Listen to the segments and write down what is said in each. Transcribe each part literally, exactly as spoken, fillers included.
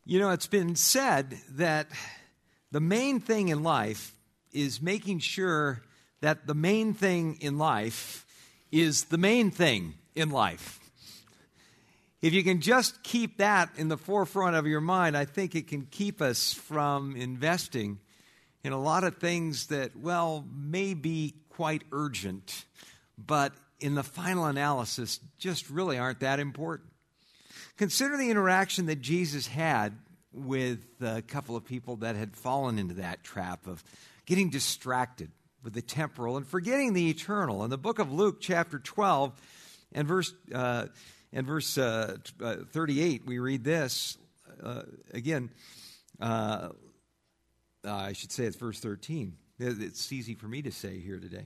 You know, it's been said that the main thing in life is making sure that the main thing in life is the main thing in life. If you can just keep that in the forefront of your mind, I think it can keep us from investing in a lot of things that, well, may be quite urgent, but in the final analysis just really aren't that important. Consider the interaction that Jesus had with a couple of people that had fallen into that trap of getting distracted with the temporal and forgetting the eternal. In the book of Luke, chapter twelve, and verse uh, and verse uh, thirty-eight, we read this uh, again. Uh, uh, I should say it's verse thirteen. It's easy for me to say here today.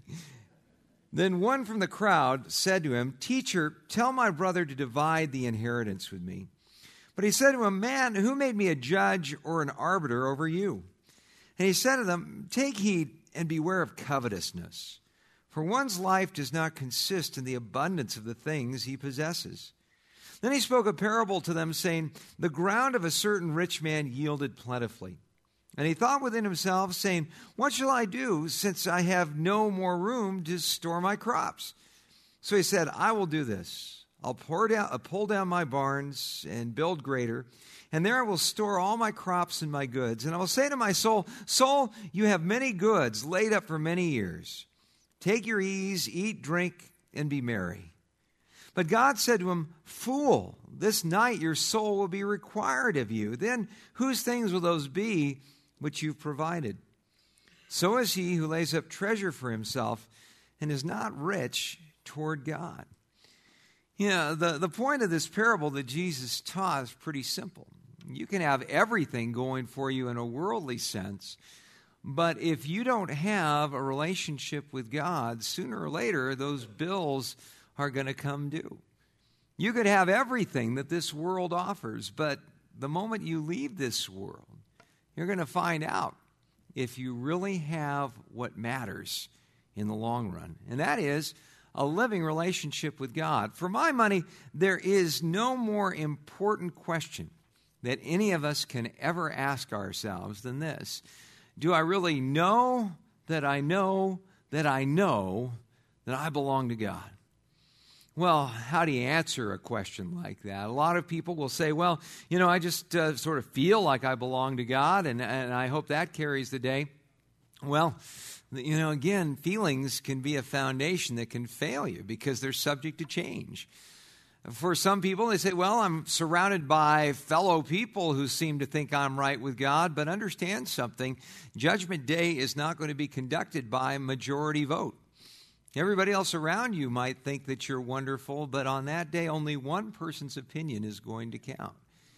Then one from the crowd said to him, "Teacher, tell my brother to divide the inheritance with me." But he said to him, "Man, who made me a judge or an arbiter over you?" And he said to them, "Take heed and beware of covetousness, for one's life does not consist in the abundance of the things he possesses." Then he spoke a parable to them, saying, "The ground of a certain rich man yielded plentifully. And he thought within himself, saying, 'What shall I do, since I have no more room to store my crops?' So he said, 'I will do this. I'll pour down, I'll pull down my barns and build greater, and there I will store all my crops and my goods. And I will say to my soul, Soul, you have many goods laid up for many years. Take your ease, eat, drink, and be merry.' But God said to him, 'Fool, this night your soul will be required of you. Then whose things will those be which you've provided? So is he who lays up treasure for himself and is not rich toward God.'" You know, the, the point of this parable that Jesus taught is pretty simple. You can have everything going for you in a worldly sense, but if you don't have a relationship with God, sooner or later those bills are going to come due. You could have everything that this world offers, but the moment you leave this world, you're going to find out if you really have what matters in the long run, and that is a living relationship with God. For my money, there is no more important question that any of us can ever ask ourselves than this: do I really know that I know that I know that I belong to God? Well, how do you answer a question like that? A lot of people will say, well, you know, I just uh, sort of feel like I belong to God, and, and I hope that carries the day. Well, you know, again, feelings can be a foundation that can fail you because they're subject to change. For some people, they say, well, I'm surrounded by fellow people who seem to think I'm right with God, but understand something. Judgment Day is not going to be conducted by majority vote. Everybody else around you might think that you're wonderful, but on that day, only one person's opinion is going to count.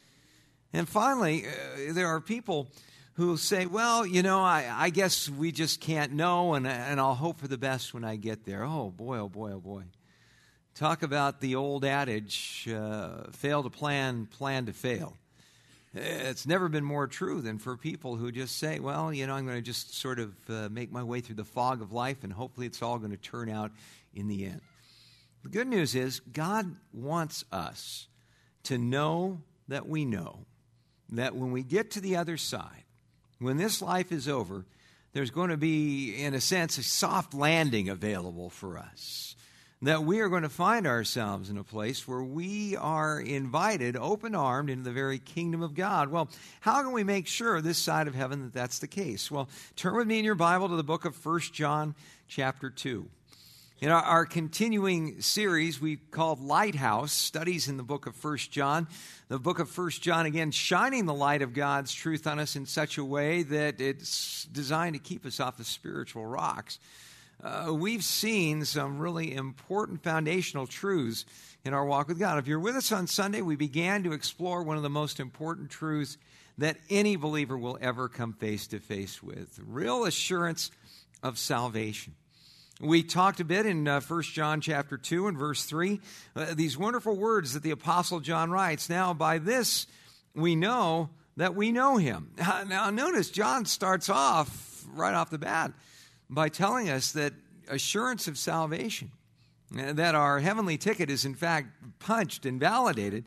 And finally, uh, there are people who say, well, you know, I, I guess we just can't know, and, and I'll hope for the best when I get there. Oh, boy, oh, boy, oh, boy. Talk about the old adage, uh, fail to plan, plan to fail. It's never been more true than for people who just say, well, you know, I'm going to just sort of uh, make my way through the fog of life, and hopefully it's all going to turn out in the end. The good news is God wants us to know that we know that when we get to the other side, when this life is over, there's going to be, in a sense, a soft landing available for us. That we are going to find ourselves in a place where we are invited, open-armed, into the very kingdom of God. Well, how can we make sure this side of heaven that that's the case? Well, turn with me in your Bible to the book of First John chapter two. In our, our continuing series we called Lighthouse, studies in the book of First John. The book of First John, again, shining the light of God's truth on us in such a way that it's designed to keep us off the spiritual rocks. Uh, we've seen some really important foundational truths in our walk with God. If you're with us on Sunday, we began to explore one of the most important truths that any believer will ever come face to face with: real assurance of salvation. We talked a bit in uh, First John chapter two and verse three, uh, these wonderful words that the Apostle John writes, "Now by this we know that we know him." Now notice John starts off right off the bat by telling us that assurance of salvation, that our heavenly ticket is in fact punched and validated,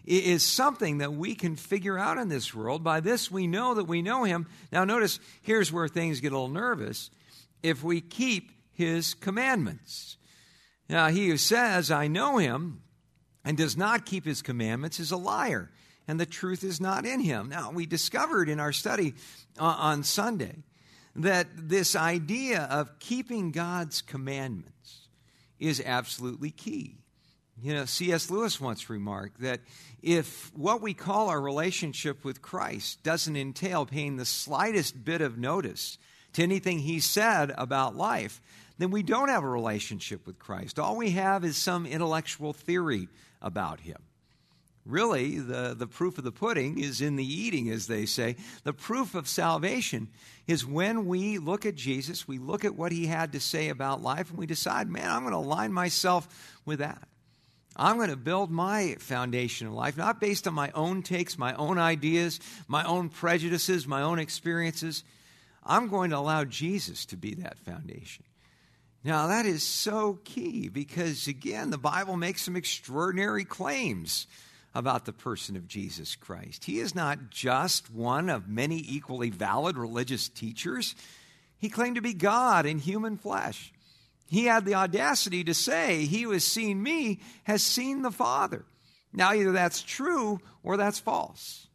is something that we can figure out in this world. By this we know that we know him. Now notice, here's where things get a little nervous. If we keep his commandments. Now he who says, I know him, and does not keep his commandments is a liar, and the truth is not in him. Now we discovered in our study uh, on Sunday that this idea of keeping God's commandments is absolutely key. You know, C S Lewis once remarked that if what we call our relationship with Christ doesn't entail paying the slightest bit of notice to anything he said about life, then we don't have a relationship with Christ. All we have is some intellectual theory about him. Really, the, the proof of the pudding is in the eating, as they say. The proof of salvation is when we look at Jesus, we look at what he had to say about life, and we decide, man, I'm going to align myself with that. I'm going to build my foundation of life, not based on my own takes, my own ideas, my own prejudices, my own experiences. I'm going to allow Jesus to be that foundation. Now, that is so key because, again, the Bible makes some extraordinary claims about the person of Jesus Christ. He is not just one of many equally valid religious teachers. He claimed to be God in human flesh. He had the audacity to say, he who has seen me has seen the Father. Now, either that's true or that's false.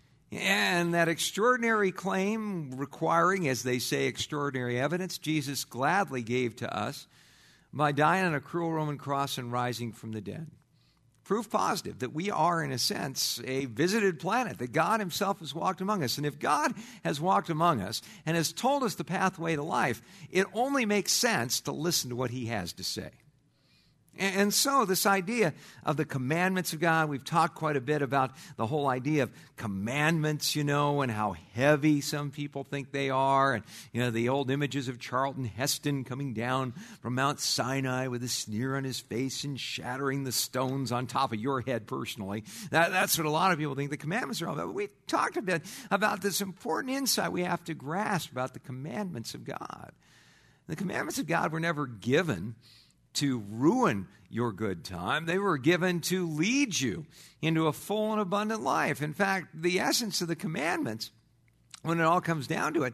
And that extraordinary claim requiring, as they say, extraordinary evidence, Jesus gladly gave to us by dying on a cruel Roman cross and rising from the dead. Proof positive that we are, in a sense, a visited planet, that God himself has walked among us. And if God has walked among us and has told us the pathway to life, it only makes sense to listen to what he has to say. And so this idea of the commandments of God, we've talked quite a bit about the whole idea of commandments, you know, and how heavy some people think they are. And, you know, the old images of Charlton Heston coming down from Mount Sinai with a sneer on his face and shattering the stones on top of your head personally. That, that's what a lot of people think the commandments are all about. But we talked a bit about this important insight we have to grasp about the commandments of God. The commandments of God were never given to ruin your good time. They were given to lead you into a full and abundant life. In fact, the essence of the commandments, when it all comes down to it,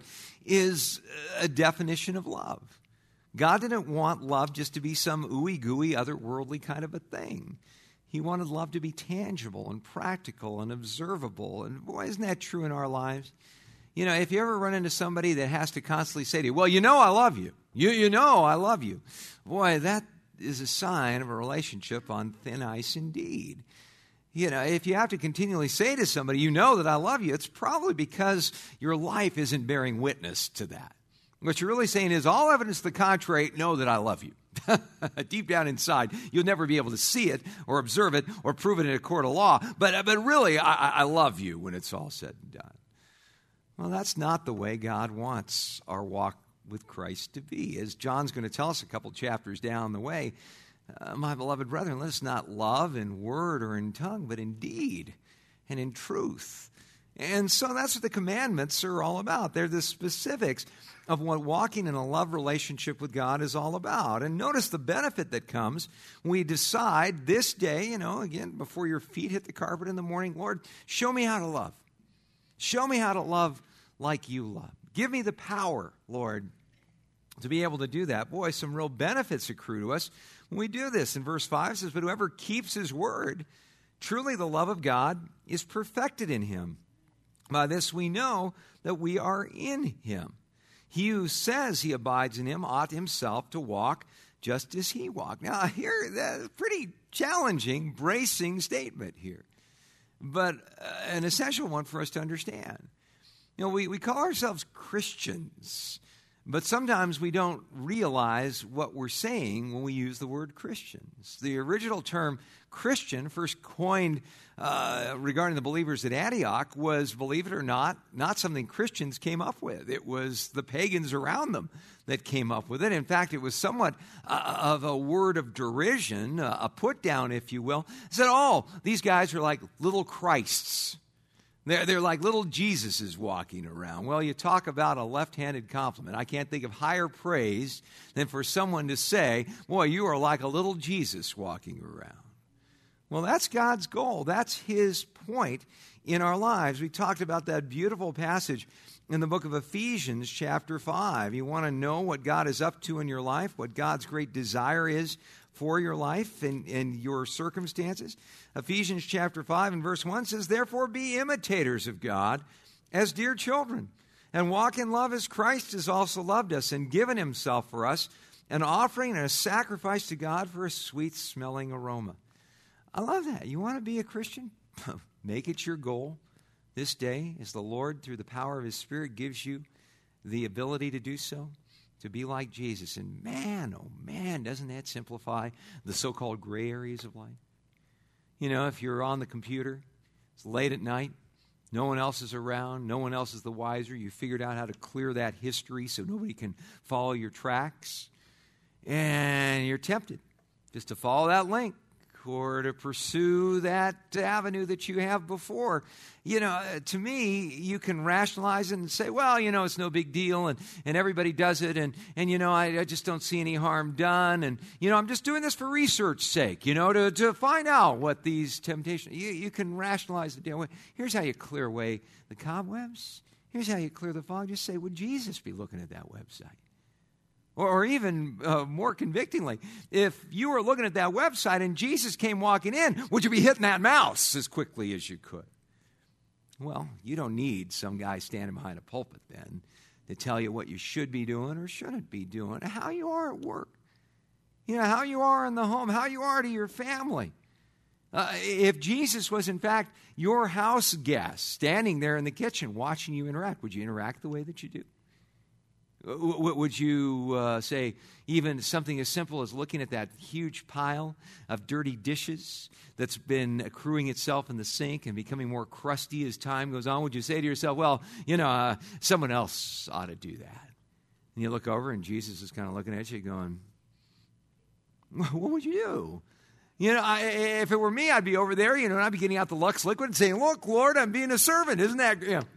is a definition of love. God didn't want love just to be some ooey-gooey, otherworldly kind of a thing. He wanted love to be tangible and practical and observable. And boy, isn't that true in our lives? You know, if you ever run into somebody that has to constantly say to you, well, you know I love you. You, you know I love you. Boy, that is a sign of a relationship on thin ice indeed. You know, if you have to continually say to somebody, you know that I love you, it's probably because your life isn't bearing witness to that. What you're really saying is, all evidence to the contrary, know that I love you. Deep down inside, you'll never be able to see it or observe it or prove it in a court of law. But, but really, I, I love you when it's all said and done. Well, that's not the way God wants our walk with Christ to be. As John's going to tell us a couple chapters down the way, uh, my beloved brethren, let us not love in word or in tongue, but in deed and in truth. And so that's what the commandments are all about. They're the specifics of what walking in a love relationship with God is all about. And notice the benefit that comes when we decide this day, you know, again, before your feet hit the carpet in the morning, Lord, show me how to love. Show me how to love like you love. Give me the power, Lord, to be able to do that. Boy, some real benefits accrue to us when we do this. In verse five it says, but whoever keeps his word, truly the love of God is perfected in him. By this we know that we are in him. He who says he abides in him ought himself to walk just as he walked. Now, here, that's a pretty challenging, bracing statement here, but uh, an essential one for us to understand. You know, we, we call ourselves Christians, but sometimes we don't realize what we're saying when we use the word Christians. The original term Christian, first coined uh, regarding the believers at Antioch, was, believe it or not, not something Christians came up with. It was the pagans around them that came up with it. In fact, it was somewhat uh, of a word of derision, uh, a put down, if you will. It said, oh, these guys are like little Christs. They're, they're like little Jesuses walking around. Well, you talk about a left-handed compliment. I can't think of higher praise than for someone to say, boy, you are like a little Jesus walking around. Well, that's God's goal. That's his point in our lives. We talked about that beautiful passage in the book of Ephesians chapter five. You want to know what God is up to in your life, what God's great desire is for your life and, and your circumstances? Ephesians chapter five and verse one says, "Therefore be imitators of God as dear children, and walk in love as Christ has also loved us and given himself for us, an offering and a sacrifice to God for a sweet-smelling aroma." I love that. You want to be a Christian? Make it your goal this day as the Lord, through the power of his Spirit, gives you the ability to do so, to be like Jesus. And man, oh man, doesn't that simplify the so-called gray areas of life? You know, if you're on the computer, it's late at night, no one else is around, no one else is the wiser, you figured out how to clear that history so nobody can follow your tracks, and you're tempted just to follow that link or to pursue that avenue that you have before. You know, to me, you can rationalize it and say, well, you know, it's no big deal, and, and everybody does it, and, and you know, I, I just don't see any harm done, and, you know, I'm just doing this for research sake, you know, to, to find out what these temptations, you, you can rationalize the deal. Here's how you clear away the cobwebs. Here's how you clear the fog. Just say, would Jesus be looking at that website? Or, or even uh, more convictingly, if you were looking at that website and Jesus came walking in, would you be hitting that mouse as quickly as you could? Well, you don't need some guy standing behind a pulpit then to tell you what you should be doing or shouldn't be doing, how you are at work, you know, how you are in the home, how you are to your family. Uh, if Jesus was, in fact, your house guest standing there in the kitchen watching you interact, would you interact the way that you do? Would you uh, say even something as simple as looking at that huge pile of dirty dishes that's been accruing itself in the sink and becoming more crusty as time goes on? Would you say to yourself, well, you know, uh, someone else ought to do that? And you look over and Jesus is kind of looking at you going, what would you do? You know, I, if it were me, I'd be over there, you know, and I'd be getting out the Lux liquid and saying, look, Lord, I'm being a servant. Isn't that, you know.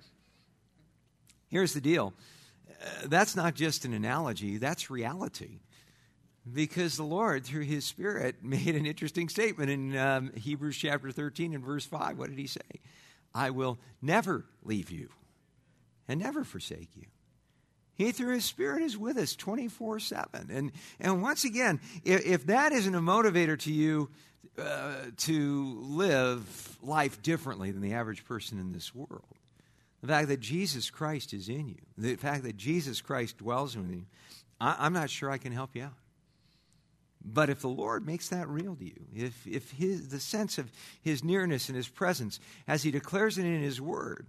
Here's the deal. Uh, that's not just an analogy, that's reality. Because the Lord, through his Spirit, made an interesting statement in um, Hebrews chapter thirteen and verse five. What did he say? I will never leave you and never forsake you. He, through his Spirit, is with us twenty-four seven. And, and once again, if, if that isn't a motivator to you uh, to live life differently than the average person in this world, the fact that Jesus Christ is in you, the fact that Jesus Christ dwells in you, I, I'm not sure I can help you out. But if the Lord makes that real to you, if, if his, the sense of his nearness and his presence, as he declares it in his word,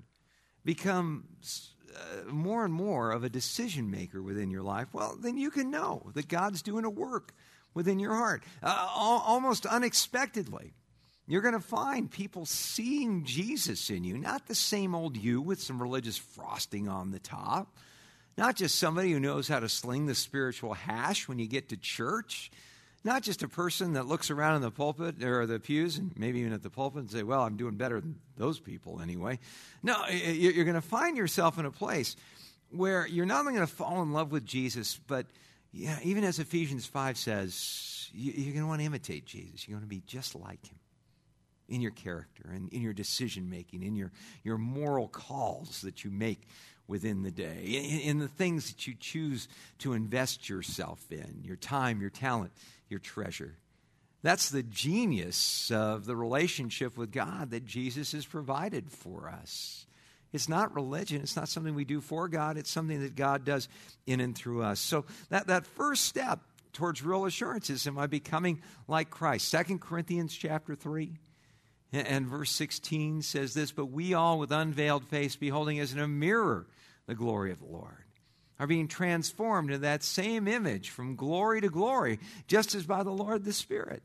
becomes uh, more and more of a decision maker within your life, well, then you can know that God's doing a work within your heart, uh, al- almost unexpectedly. You're going to find people seeing Jesus in you, not the same old you with some religious frosting on the top, not just somebody who knows how to sling the spiritual hash when you get to church, not just a person that looks around in the pulpit or the pews and maybe even at the pulpit and say, well, I'm doing better than those people anyway. No, you're going to find yourself in a place where you're not only going to fall in love with Jesus, but yeah, even as Ephesians five says, you're going to want to imitate Jesus. You're going to be just like him in your character and in your decision-making, in your, your moral calls that you make within the day, in, in the things that you choose to invest yourself in, your time, your talent, your treasure. That's the genius of the relationship with God that Jesus has provided for us. It's not religion. It's not something we do for God. It's something that God does in and through us. So that, that first step towards real assurance is, am I becoming like Christ? Second Corinthians chapter three. And verse sixteen says this, but we all with unveiled face, beholding as in a mirror the glory of the Lord, are being transformed into that same image from glory to glory, just as by the Lord the Spirit.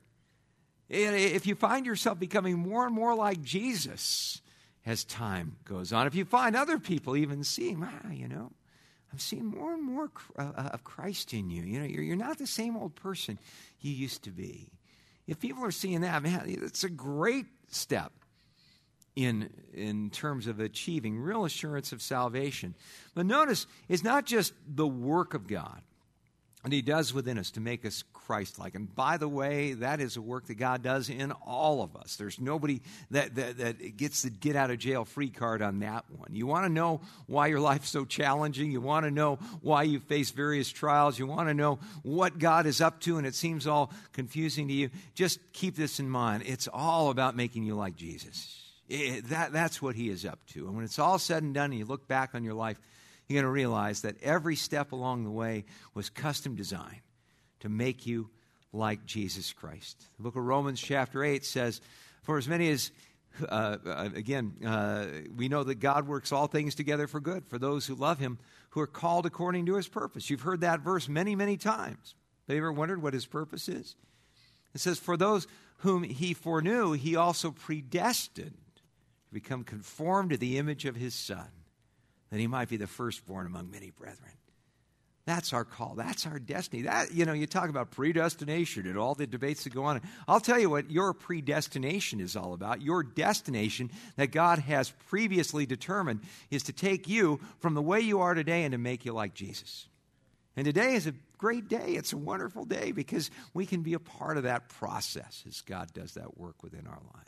If you find yourself becoming more and more like Jesus as time goes on, if you find other people even seeing, ah, you know, I'm seeing more and more of Christ in you. You know, you're, you're not the same old person you used to be. If people are seeing that, man, it's a great step in, in terms of achieving real assurance of salvation. But notice, it's not just the work of God And he does within us to make us Christ-like. And by the way, that is a work that God does in all of us. There's nobody that, that, that gets the get-out-of-jail-free card on that one. You want to know why your life's so challenging? You want to know why you face various trials? You want to know what God is up to and it seems all confusing to you? Just keep this in mind. It's all about making you like Jesus. It, that, that's what he is up to. And when it's all said and done and you look back on your life, you're going to realize that every step along the way was custom designed to make you like Jesus Christ. The book of Romans chapter eight says, for as many as, uh, again, uh, we know that God works all things together for good for those who love him, who are called according to his purpose. You've heard that verse many, many times. Have you ever wondered what his purpose is? It says, for those whom he foreknew, he also predestined to become conformed to the image of his Son, that he might be the firstborn among many brethren. That's our call. That's our destiny. That, you know, you talk about predestination and all the debates that go on. I'll tell you what your predestination is all about. Your destination that God has previously determined is to take you from the way you are today and to make you like Jesus. And today is a great day. It's a wonderful day because we can be a part of that process as God does that work within our lives.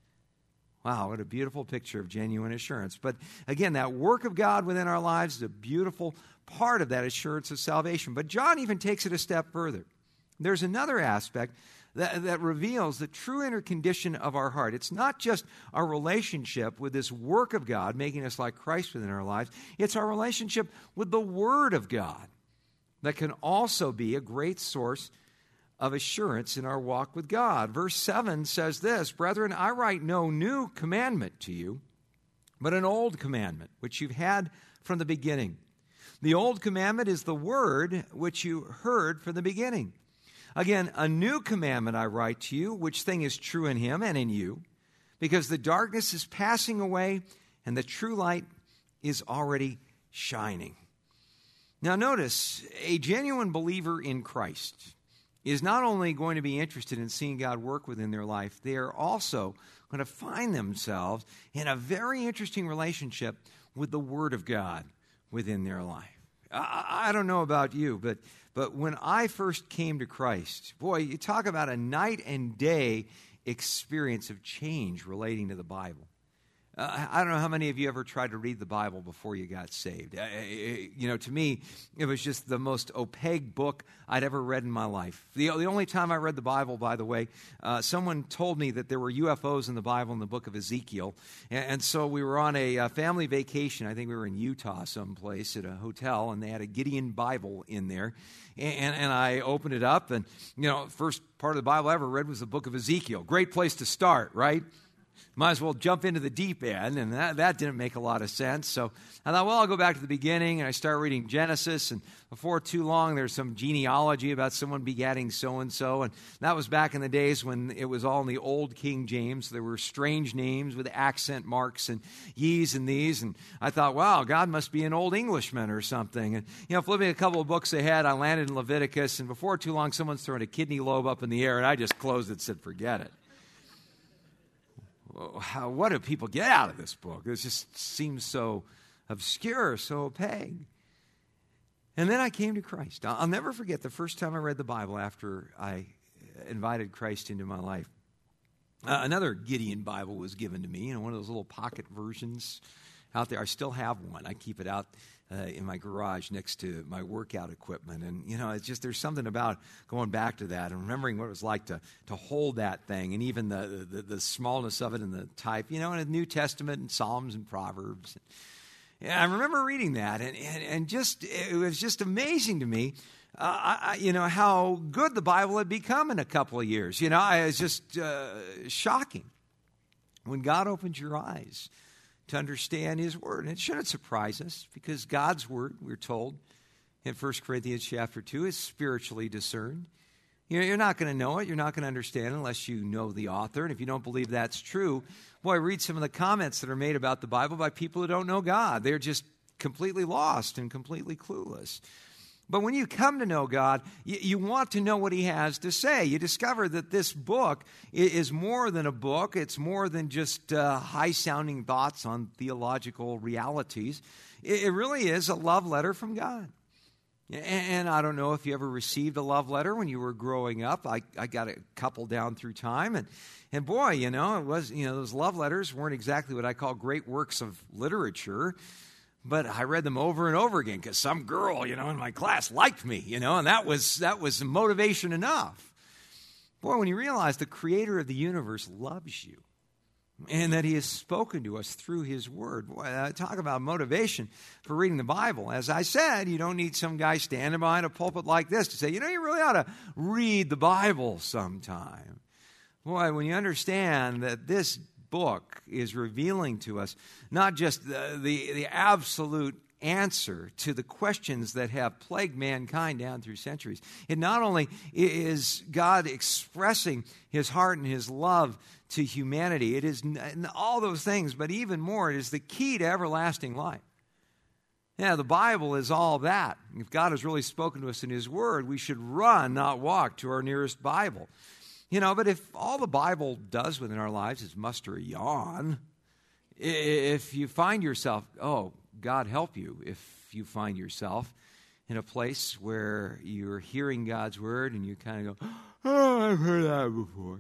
Wow, what a beautiful picture of genuine assurance. But again, that work of God within our lives is a beautiful part of that assurance of salvation. But John even takes it a step further. There's another aspect that, that reveals the true inner condition of our heart. It's not just our relationship with this work of God, making us like Christ within our lives. It's our relationship with the Word of God that can also be a great source of assurance in our walk with God. Verse seven says this, brethren, I write no new commandment to you, but an old commandment, which you've had from the beginning. The old commandment is the word which you heard from the beginning. Again, a new commandment I write to you, which thing is true in him and in you, because the darkness is passing away and the true light is already shining. Now notice, a genuine believer in Christ is not only going to be interested in seeing God work within their life, they are also going to find themselves in a very interesting relationship with the Word of God within their life. I, I don't know about you, but, but when I first came to Christ, boy, you talk about a night and day experience of change relating to the Bible. Uh, I don't know how many of you ever tried to read the Bible before you got saved. Uh, you know, to me, it was just the most opaque book I'd ever read in my life. The, the only time I read the Bible, by the way, uh, someone told me that there were U F Os in the Bible in the book of Ezekiel. And, and so we were on a, a family vacation. I think we were in Utah someplace at a hotel, and they had a Gideon Bible in there. And, and I opened it up, and, you know, first part of the Bible I ever read was the book of Ezekiel. Great place to start, right? Might as well jump into the deep end, and that, that didn't make a lot of sense. So I thought, well, I'll go back to the beginning, and I start reading Genesis, and before too long, there's some genealogy about someone begatting so-and-so, and that was back in the days when it was all in the old King James. There were strange names with accent marks and ye's and these, and I thought, wow, God must be an old Englishman or something. And, you know, flipping a couple of books ahead, I landed in Leviticus, and before too long, someone's throwing a kidney lobe up in the air, and I just closed it and said, forget it. How, what do people get out of this book? It just seems so obscure, so opaque. And then I came to Christ. I'll never forget the first time I read the Bible after I invited Christ into my life. Uh, another Gideon Bible was given to me, you know, one of those little pocket versions out there. I still have one. I keep it out uh, in my garage next to my workout equipment. And, you know, it's just there's something about going back to that and remembering what it was like to, to hold that thing and even the, the, the smallness of it and the type, you know, in the New Testament and Psalms and Proverbs. And I remember reading that, and, and, and just it was just amazing to me, uh, I, you know, how good the Bible had become in a couple of years. You know, it was just uh, shocking when God opens your eyes to understand His Word. And it shouldn't surprise us because God's Word, we're told in First Corinthians chapter two, is spiritually discerned. You know, you're not going to know it. You're not going to understand it unless you know the author. And if you don't believe that's true, boy, read some of the comments that are made about the Bible by people who don't know God. They're just completely lost and completely clueless. But when you come to know God, you, you want to know what He has to say. You discover that this book is more than a book. It's more than just uh, high-sounding thoughts on theological realities. It, it really is a love letter from God. And I don't know if you ever received a love letter when you were growing up. I, I got a couple down through time. And, and boy, you know, it was, you know, those love letters weren't exactly what I call great works of literature. But I read them over and over again because some girl, you know, in my class liked me, you know, and that was that was motivation enough. Boy, when you realize the creator of the universe loves you and that he has spoken to us through his word. Boy, uh, talk about motivation for reading the Bible. As I said, you don't need some guy standing behind a pulpit like this to say, you know, you really ought to read the Bible sometime. Boy, when you understand that this book is revealing to us not just the, the, the absolute answer to the questions that have plagued mankind down through centuries. It not only is God expressing his heart and his love to humanity, it is all those things, but even more, it is the key to everlasting life. Yeah, the Bible is all that. If God has really spoken to us in his word, we should run, not walk, to our nearest Bible. You know, but if all the Bible does within our lives is muster a yawn, if you find yourself, oh, God help you, if you find yourself in a place where you're hearing God's word and you kind of go, oh, I've heard that before.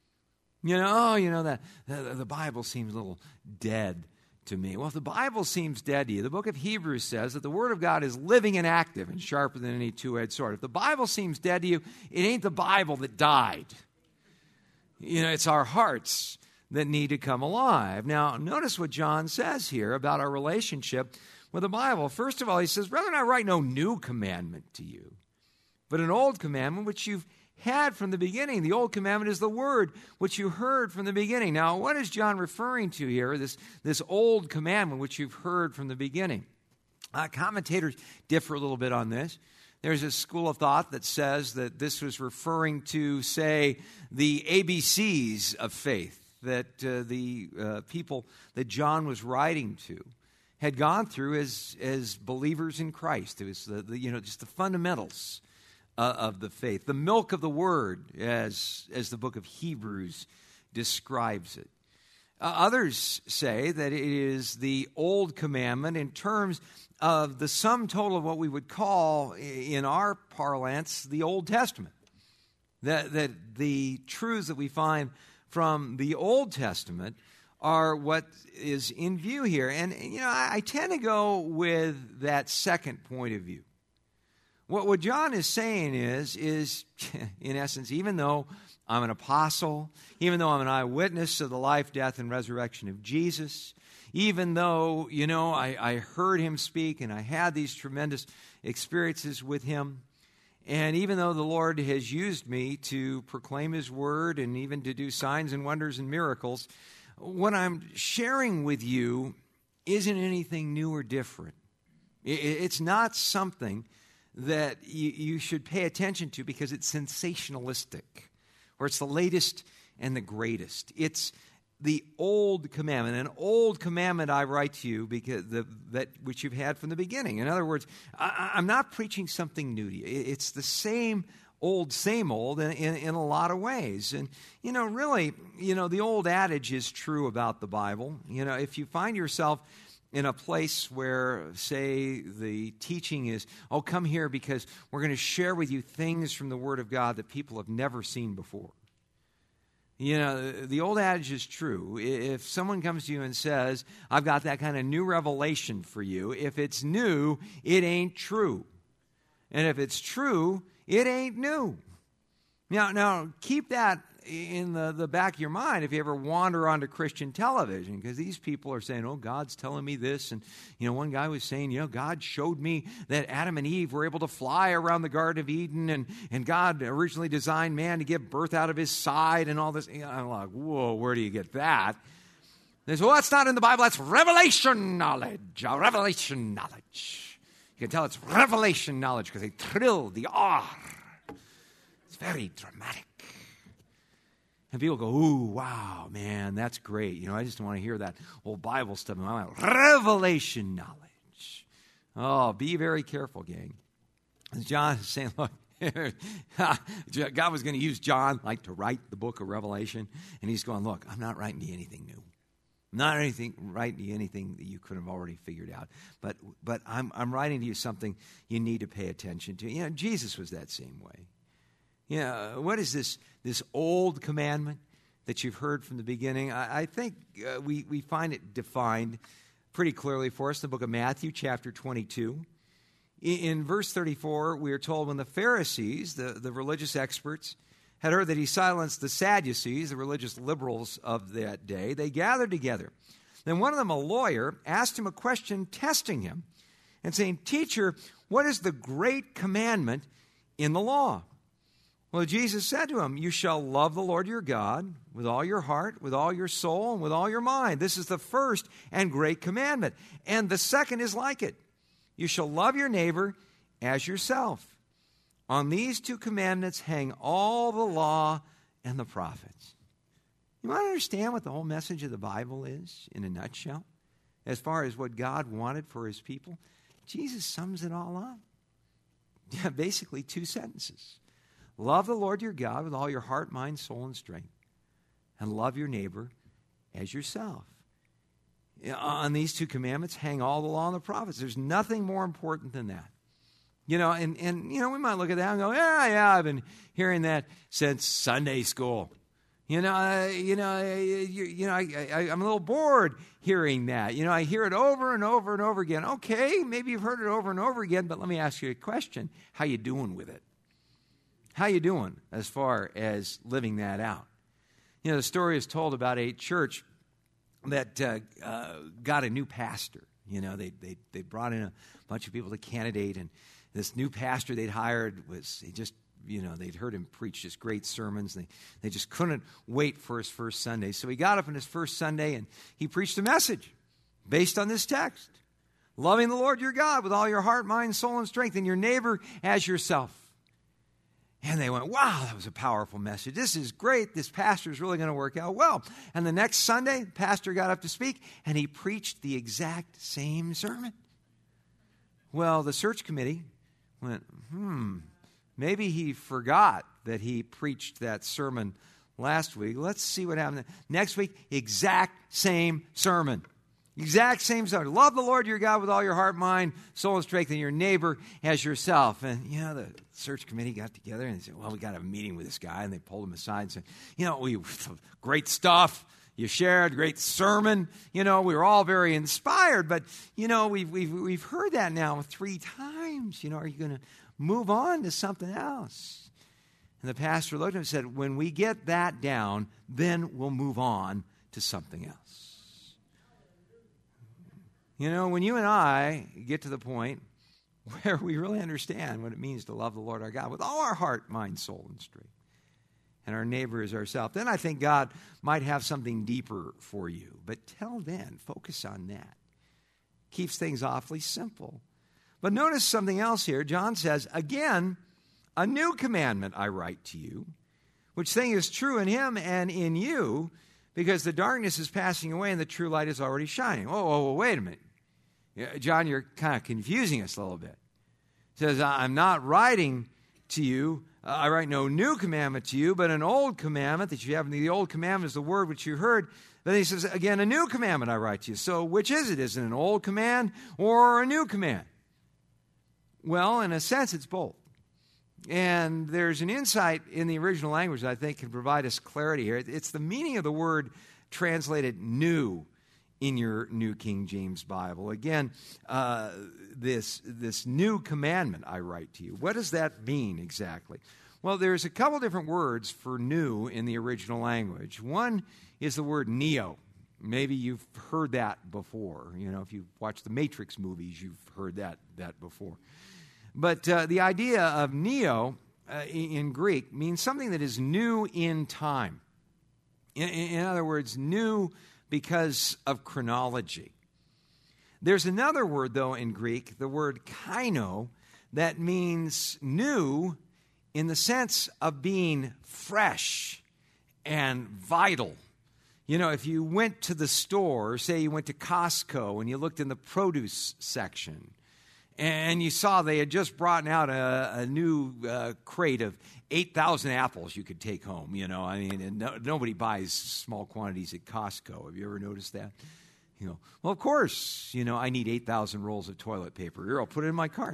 You know, oh, you know, that the, the Bible seems a little dead to me. Well, if the Bible seems dead to you, the book of Hebrews says that the word of God is living and active and sharper than any two-edged sword. If the Bible seems dead to you, it ain't the Bible that died. You know, it's our hearts that need to come alive. Now, notice what John says here about our relationship with the Bible. First of all, he says, "Brethren, I write no new commandment to you, but an old commandment which you've had from the beginning." The old commandment is the word which you heard from the beginning. Now, what is John referring to here, this, this old commandment which you've heard from the beginning? Uh, commentators differ a little bit on this. There's a school of thought that says that this was referring to, say, the A B Cs of faith, that uh, the uh, people that John was writing to had gone through as as believers in Christ. It was the, the you know just the fundamentals uh, of the faith, the milk of the word, as as the book of Hebrews describes it. Uh, others say that it is the old commandment in terms of the sum total of what we would call, in our parlance, the Old Testament. That, that the truths that we find from the Old Testament are what is in view here. And, you know, I, I tend to go with that second point of view. What, what John is saying is, is, in essence, even though I'm an apostle, even though I'm an eyewitness of the life, death, and resurrection of Jesus, even though, you know, I, I heard him speak and I had these tremendous experiences with him, and even though the Lord has used me to proclaim his word and even to do signs and wonders and miracles, what I'm sharing with you isn't anything new or different. It's not something that you, you should pay attention to because it's sensationalistic or it's the latest and the greatest. It's the old commandment, an old commandment I write to you because the, that which you've had from the beginning. In other words, I, I'm not preaching something new to you. It's the same old, same old in, in, in a lot of ways. And, you know, really, you know, the old adage is true about the Bible. You know, if you find yourself in a place where, say, the teaching is, oh, come here because we're going to share with you things from the Word of God that people have never seen before. You know, the old adage is true. If someone comes to you and says, I've got that kind of new revelation for you, if it's new, it ain't true. And if it's true, it ain't new. Now, now keep that in the, the back of your mind if you ever wander onto Christian television, because these people are saying, oh, God's telling me this. And, you know, one guy was saying, you know, God showed me that Adam and Eve were able to fly around the Garden of Eden, and, and God originally designed man to give birth out of his side and all this. You know, I'm like, whoa, where do you get that? They say, well, that's not in the Bible. That's revelation knowledge, uh, revelation knowledge. You can tell it's revelation knowledge because they trill the R. It's very dramatic. And people go, ooh, wow, man, that's great. You know, I just want to hear that old Bible stuff. I want revelation knowledge. Oh, be very careful, gang. As John is saying, look, God was going to use John, like, to write the book of Revelation. And he's going, look, I'm not writing you anything new. Not anything, writing to you anything that you could have already figured out, but but I'm I'm writing to you something you need to pay attention to. You know, Jesus was that same way. You know, what is this this old commandment that you've heard from the beginning? I, I think uh, we we find it defined pretty clearly for us in the book of Matthew, chapter twenty-two. In, in verse thirty-four, we are told when the Pharisees, the, the religious experts, had heard that he silenced the Sadducees, the religious liberals of that day, they gathered together. Then one of them, a lawyer, asked him a question, testing him, and saying, "Teacher, what is the great commandment in the law?" Well, Jesus said to him, "You shall love the Lord your God with all your heart, with all your soul, and with all your mind. This is the first and great commandment. And the second is like it. You shall love your neighbor as yourself. On these two commandments hang all the law and the prophets." You want to understand what the whole message of the Bible is in a nutshell? As far as what God wanted for his people, Jesus sums it all up. Yeah, basically two sentences. Love the Lord your God with all your heart, mind, soul, and strength. And love your neighbor as yourself. On these two commandments hang all the law and the prophets. There's nothing more important than that. You know, and, and, you know, we might look at that and go, yeah, yeah, I've been hearing that since Sunday school. You know, uh, you know, uh, you, you know, I, I, I'm a little bored hearing that. You know, I hear it over and over and over again. Okay, maybe you've heard it over and over again, but let me ask you a question. How you doing with it? How you doing as far as living that out? You know, the story is told about a church that uh, uh, got a new pastor. You know, they, they, they brought in a bunch of people to candidate, and this new pastor they'd hired was, he just, you know, they'd heard him preach just great sermons. They, they just couldn't wait for his first Sunday. So he got up on his first Sunday and he preached a message based on this text. Loving the Lord your God with all your heart, mind, soul, and strength, and your neighbor as yourself. And they went, wow, that was a powerful message. This is great. This pastor is really going to work out well. And the next Sunday, the pastor got up to speak, and he preached the exact same sermon. Well, the search committee went, hmm, maybe he forgot that he preached that sermon last week. Let's see what happened. Next week, exact same sermon. Exact same sermon. Love the Lord your God with all your heart, mind, soul, and strength, and your neighbor as yourself. And, you know, the search committee got together and they said, well, we got to have a meeting with this guy. And they pulled him aside and said, you know, we great stuff. You shared, great sermon. You know, we were all very inspired. But, you know, we've, we've, we've heard that now three times. You know, are you going to move on to something else? And the pastor looked at him and said, when we get that down, then we'll move on to something else. You know, when you and I get to the point where we really understand what it means to love the Lord our God with all our heart, mind, soul, and strength, and our neighbor is ourselves, then I think God might have something deeper for you. But till then, focus on that. Keeps things awfully simple. But notice something else here. John says, again, a new commandment I write to you, which thing is true in him and in you, because the darkness is passing away and the true light is already shining. Oh, oh, oh wait a minute. John, you're kind of confusing us a little bit. He says, I'm not writing to you, uh, I write no new commandment to you, but an old commandment that you have. The old commandment is the word which you heard. Then he says, again, a new commandment I write to you. So which is it? Is it an old command or a new command? Well, in a sense, it's both. And there's an insight in the original language that I think can provide us clarity here. It's the meaning of the word translated new in your New King James Bible. Again, uh, this, this new commandment I write to you. What does that mean exactly? Well, there's a couple different words for new in the original language. One is the word neo. Maybe you've heard that before. You know, if you've watched the Matrix movies, you've heard that, that before. But uh, the idea of neo uh, in, in Greek means something that is new in time. In, in other words, new because of chronology. There's another word, though, in Greek, the word kaino, that means new in the sense of being fresh and vital. You know, if you went to the store, say you went to Costco and you looked in the produce section, and you saw they had just brought out a, a new uh, crate of eight thousand apples you could take home, you know. I mean, and no, nobody buys small quantities at Costco. Have you ever noticed that? You know, well, of course, you know, I need eight thousand rolls of toilet paper. Here, I'll put it in my cart.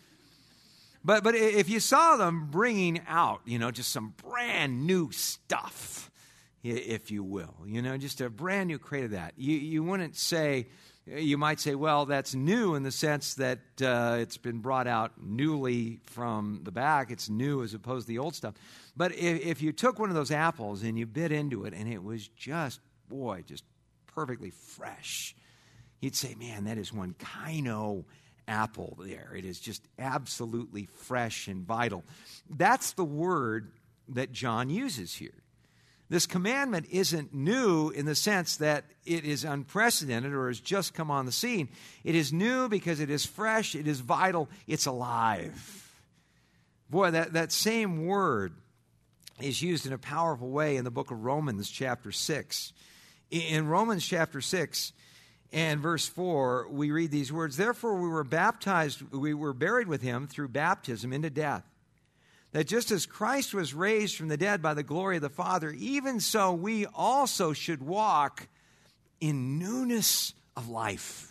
But but if you saw them bringing out, you know, just some brand new stuff, if you will, you know, just a brand new crate of that, you, you wouldn't say, you might say, well, that's new in the sense that uh, it's been brought out newly from the back. It's new as opposed to the old stuff. But if, if you took one of those apples and you bit into it and it was just, boy, just perfectly fresh, you'd say, man, that is one Kino apple there. It is just absolutely fresh and vital. That's the word that John uses here. This commandment isn't new in the sense that it is unprecedented or has just come on the scene. It is new because it is fresh, it is vital, it's alive. Boy, that, that same word is used in a powerful way in the book of Romans chapter six. In Romans chapter six, and verse four, we read these words, "Therefore we were baptized, we were buried with him through baptism into death, that just as Christ was raised from the dead by the glory of the Father, even so we also should walk in newness of life."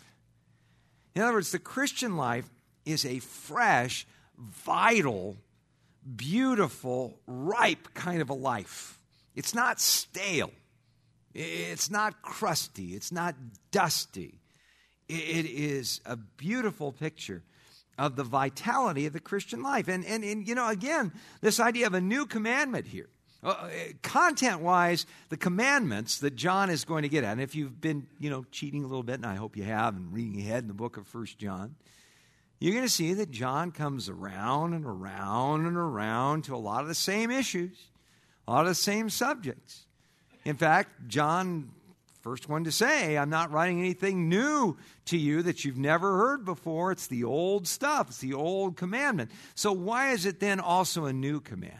In other words, the Christian life is a fresh, vital, beautiful, ripe kind of a life. It's not stale. It's not crusty. It's not dusty. It is a beautiful picture of the vitality of the Christian life. And, and, and you know, again, this idea of a new commandment here. Uh, content-wise, the commandments that John is going to get at, and if you've been, you know, cheating a little bit, and I hope you have, and reading ahead in the book of First John, you're going to see that John comes around and around and around to a lot of the same issues, a lot of the same subjects. In fact, John, first one to say, I'm not writing anything new to you that you've never heard before. It's the old stuff. It's the old commandment. So why is it then also a new commandment?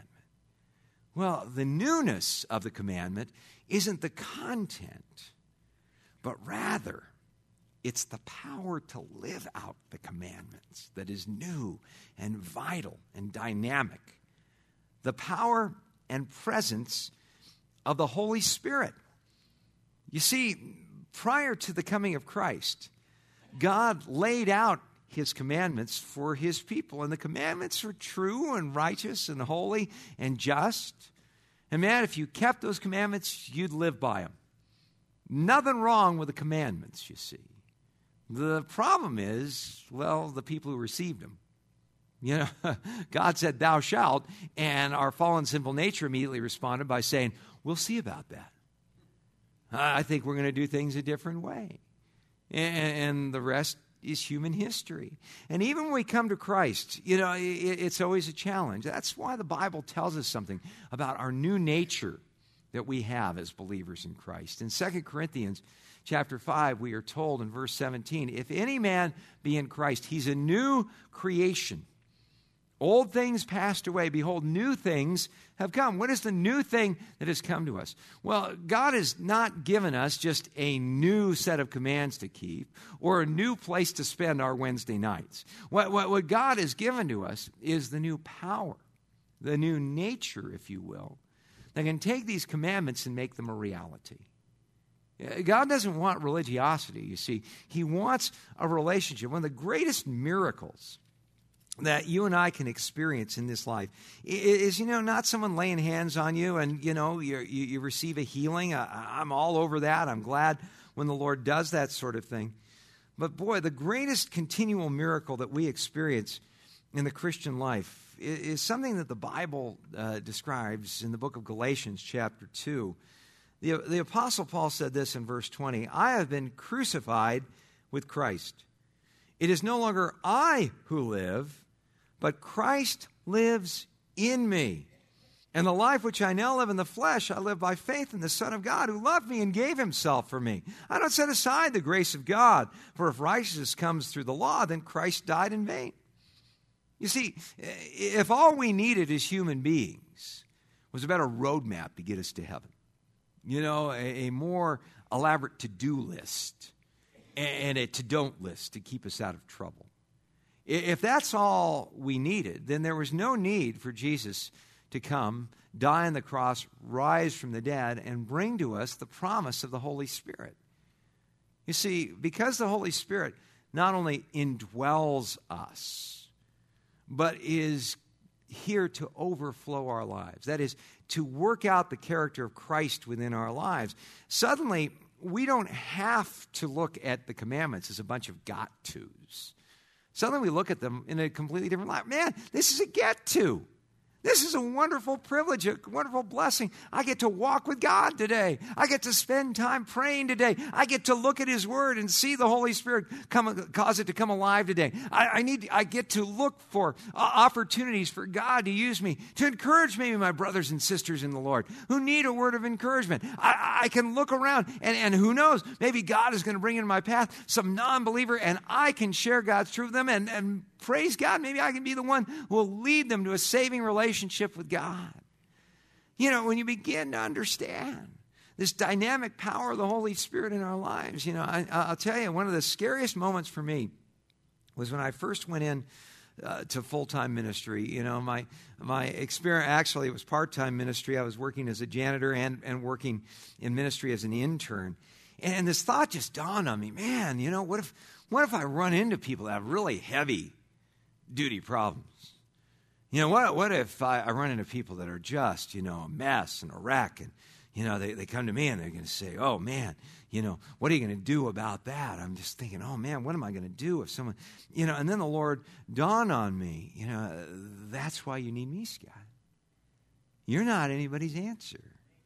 Well, the newness of the commandment isn't the content, but rather it's the power to live out the commandments that is new and vital and dynamic. The power and presence of the Holy Spirit. You see, prior to the coming of Christ, God laid out his commandments for his people, and the commandments were true and righteous and holy and just. And man, if you kept those commandments, you'd live by them. Nothing wrong with the commandments, you see. The problem is, well, the people who received them. You know, God said, thou shalt, and our fallen sinful nature immediately responded by saying, we'll see about that. I think we're going to do things a different way. And the rest is human history. And even when we come to Christ, you know, it's always a challenge. That's why the Bible tells us something about our new nature that we have as believers in Christ. In Second Corinthians chapter five, we are told in verse seventeen, if any man be in Christ, he's a new creation. Old things passed away. Behold, new things have come. What is the new thing that has come to us? Well, God has not given us just a new set of commands to keep or a new place to spend our Wednesday nights. What, what, what God has given to us is the new power, the new nature, if you will, that can take these commandments and make them a reality. God doesn't want religiosity, you see. He wants a relationship. One of the greatest miracles that you and I can experience in this life is, you know, not someone laying hands on you and, you know, you, you, you receive a healing. I, I'm all over that. I'm glad when the Lord does that sort of thing. But boy, the greatest continual miracle that we experience in the Christian life is, is something that the Bible uh, describes in the book of Galatians chapter two. The, the Apostle Paul said this in verse twenty, I have been crucified with Christ. It is no longer I who live, but Christ lives in me. And the life which I now live in the flesh, I live by faith in the Son of God who loved me and gave himself for me. I don't set aside the grace of God, for if righteousness comes through the law, then Christ died in vain. You see, if all we needed as human beings was a better roadmap to get us to heaven, you know, a, a more elaborate to-do list, and a to-don't list to keep us out of trouble. If that's all we needed, then there was no need for Jesus to come, die on the cross, rise from the dead, and bring to us the promise of the Holy Spirit. You see, because the Holy Spirit not only indwells us, but is here to overflow our lives. That is, to work out the character of Christ within our lives. Suddenly, we don't have to look at the commandments as a bunch of got-tos. Suddenly we look at them in a completely different light. Man, this is a get-to. This is a wonderful privilege, a wonderful blessing. I get to walk with God today. I get to spend time praying today. I get to look at His Word and see the Holy Spirit come, cause it to come alive today. I, I need. I get to look for uh, opportunities for God to use me, to encourage maybe my brothers and sisters in the Lord who need a word of encouragement. I, I can look around, and, and who knows, maybe God is going to bring into my path some non-believer, and I can share God's truth with them, and, and praise God, maybe I can be the one who will lead them to a saving relationship with God. You know, when you begin to understand this dynamic power of the Holy Spirit in our lives, you know, I, I'll tell you, one of the scariest moments for me was when I first went in uh, to full-time ministry. You know, my my experience, actually, it was part-time ministry. I was working as a janitor and, and working in ministry as an intern. And this thought just dawned on me, man, you know, what if what if I run into people that have really heavy duty problems? You know, what what if I, I run into people that are just, you know, a mess and a wreck, and, you know, they, they come to me and they're going to say, oh, man, you know, what are you going to do about that? I'm just thinking, oh, man, what am I going to do if someone, you know, and then the Lord dawned on me, you know, that's why you need me, Scott. You're not anybody's answer.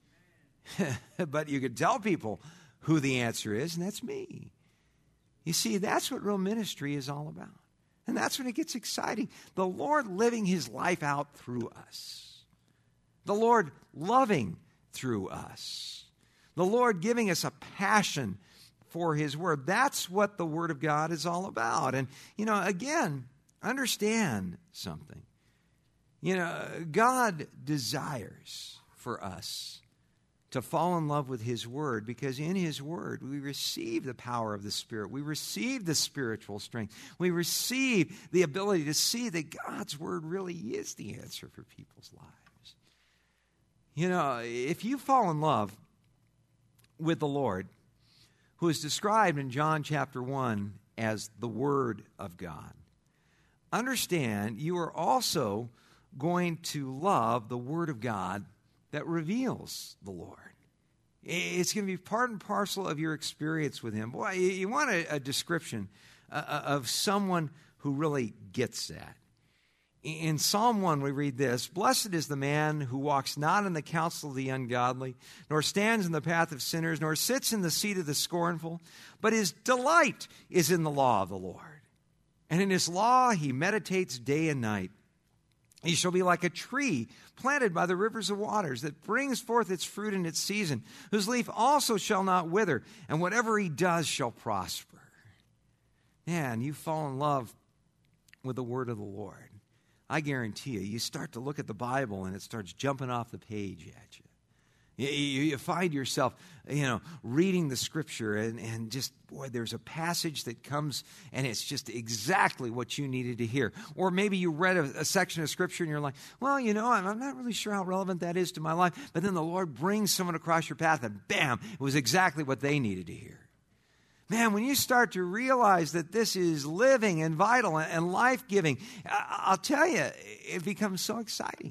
But you could tell people who the answer is, and that's me. You see, that's what real ministry is all about. And that's when it gets exciting. The Lord living His life out through us. The Lord loving through us. The Lord giving us a passion for His Word. That's what the Word of God is all about. And, you know, again, understand something. You know, God desires for us to fall in love with His Word, because in His Word we receive the power of the Spirit. We receive the spiritual strength. We receive the ability to see that God's Word really is the answer for people's lives. You know, if you fall in love with the Lord, who is described in John chapter one as the Word of God, understand you are also going to love the Word of God that reveals the Lord. It's going to be part and parcel of your experience with Him. Boy, you want a, a description uh, of someone who really gets that. In Psalm one, we read this: "Blessed is the man who walks not in the counsel of the ungodly, nor stands in the path of sinners, nor sits in the seat of the scornful, but his delight is in the law of the Lord. And in His law he meditates day and night. He shall be like a tree planted by the rivers of waters, that brings forth its fruit in its season, whose leaf also shall not wither, and whatever he does shall prosper." Man, you fall in love with the word of the Lord. I guarantee you, you start to look at the Bible and it starts jumping off the page at you. You, you, you find yourself, you know, reading the Scripture, and, and just, boy, there's a passage that comes and it's just exactly what you needed to hear. Or maybe you read a, a section of Scripture and you're like, well, you know, I'm, I'm not really sure how relevant that is to my life. But then the Lord brings someone across your path and bam, it was exactly what they needed to hear. Man, when you start to realize that this is living and vital and life-giving, I'll tell you, it becomes so exciting.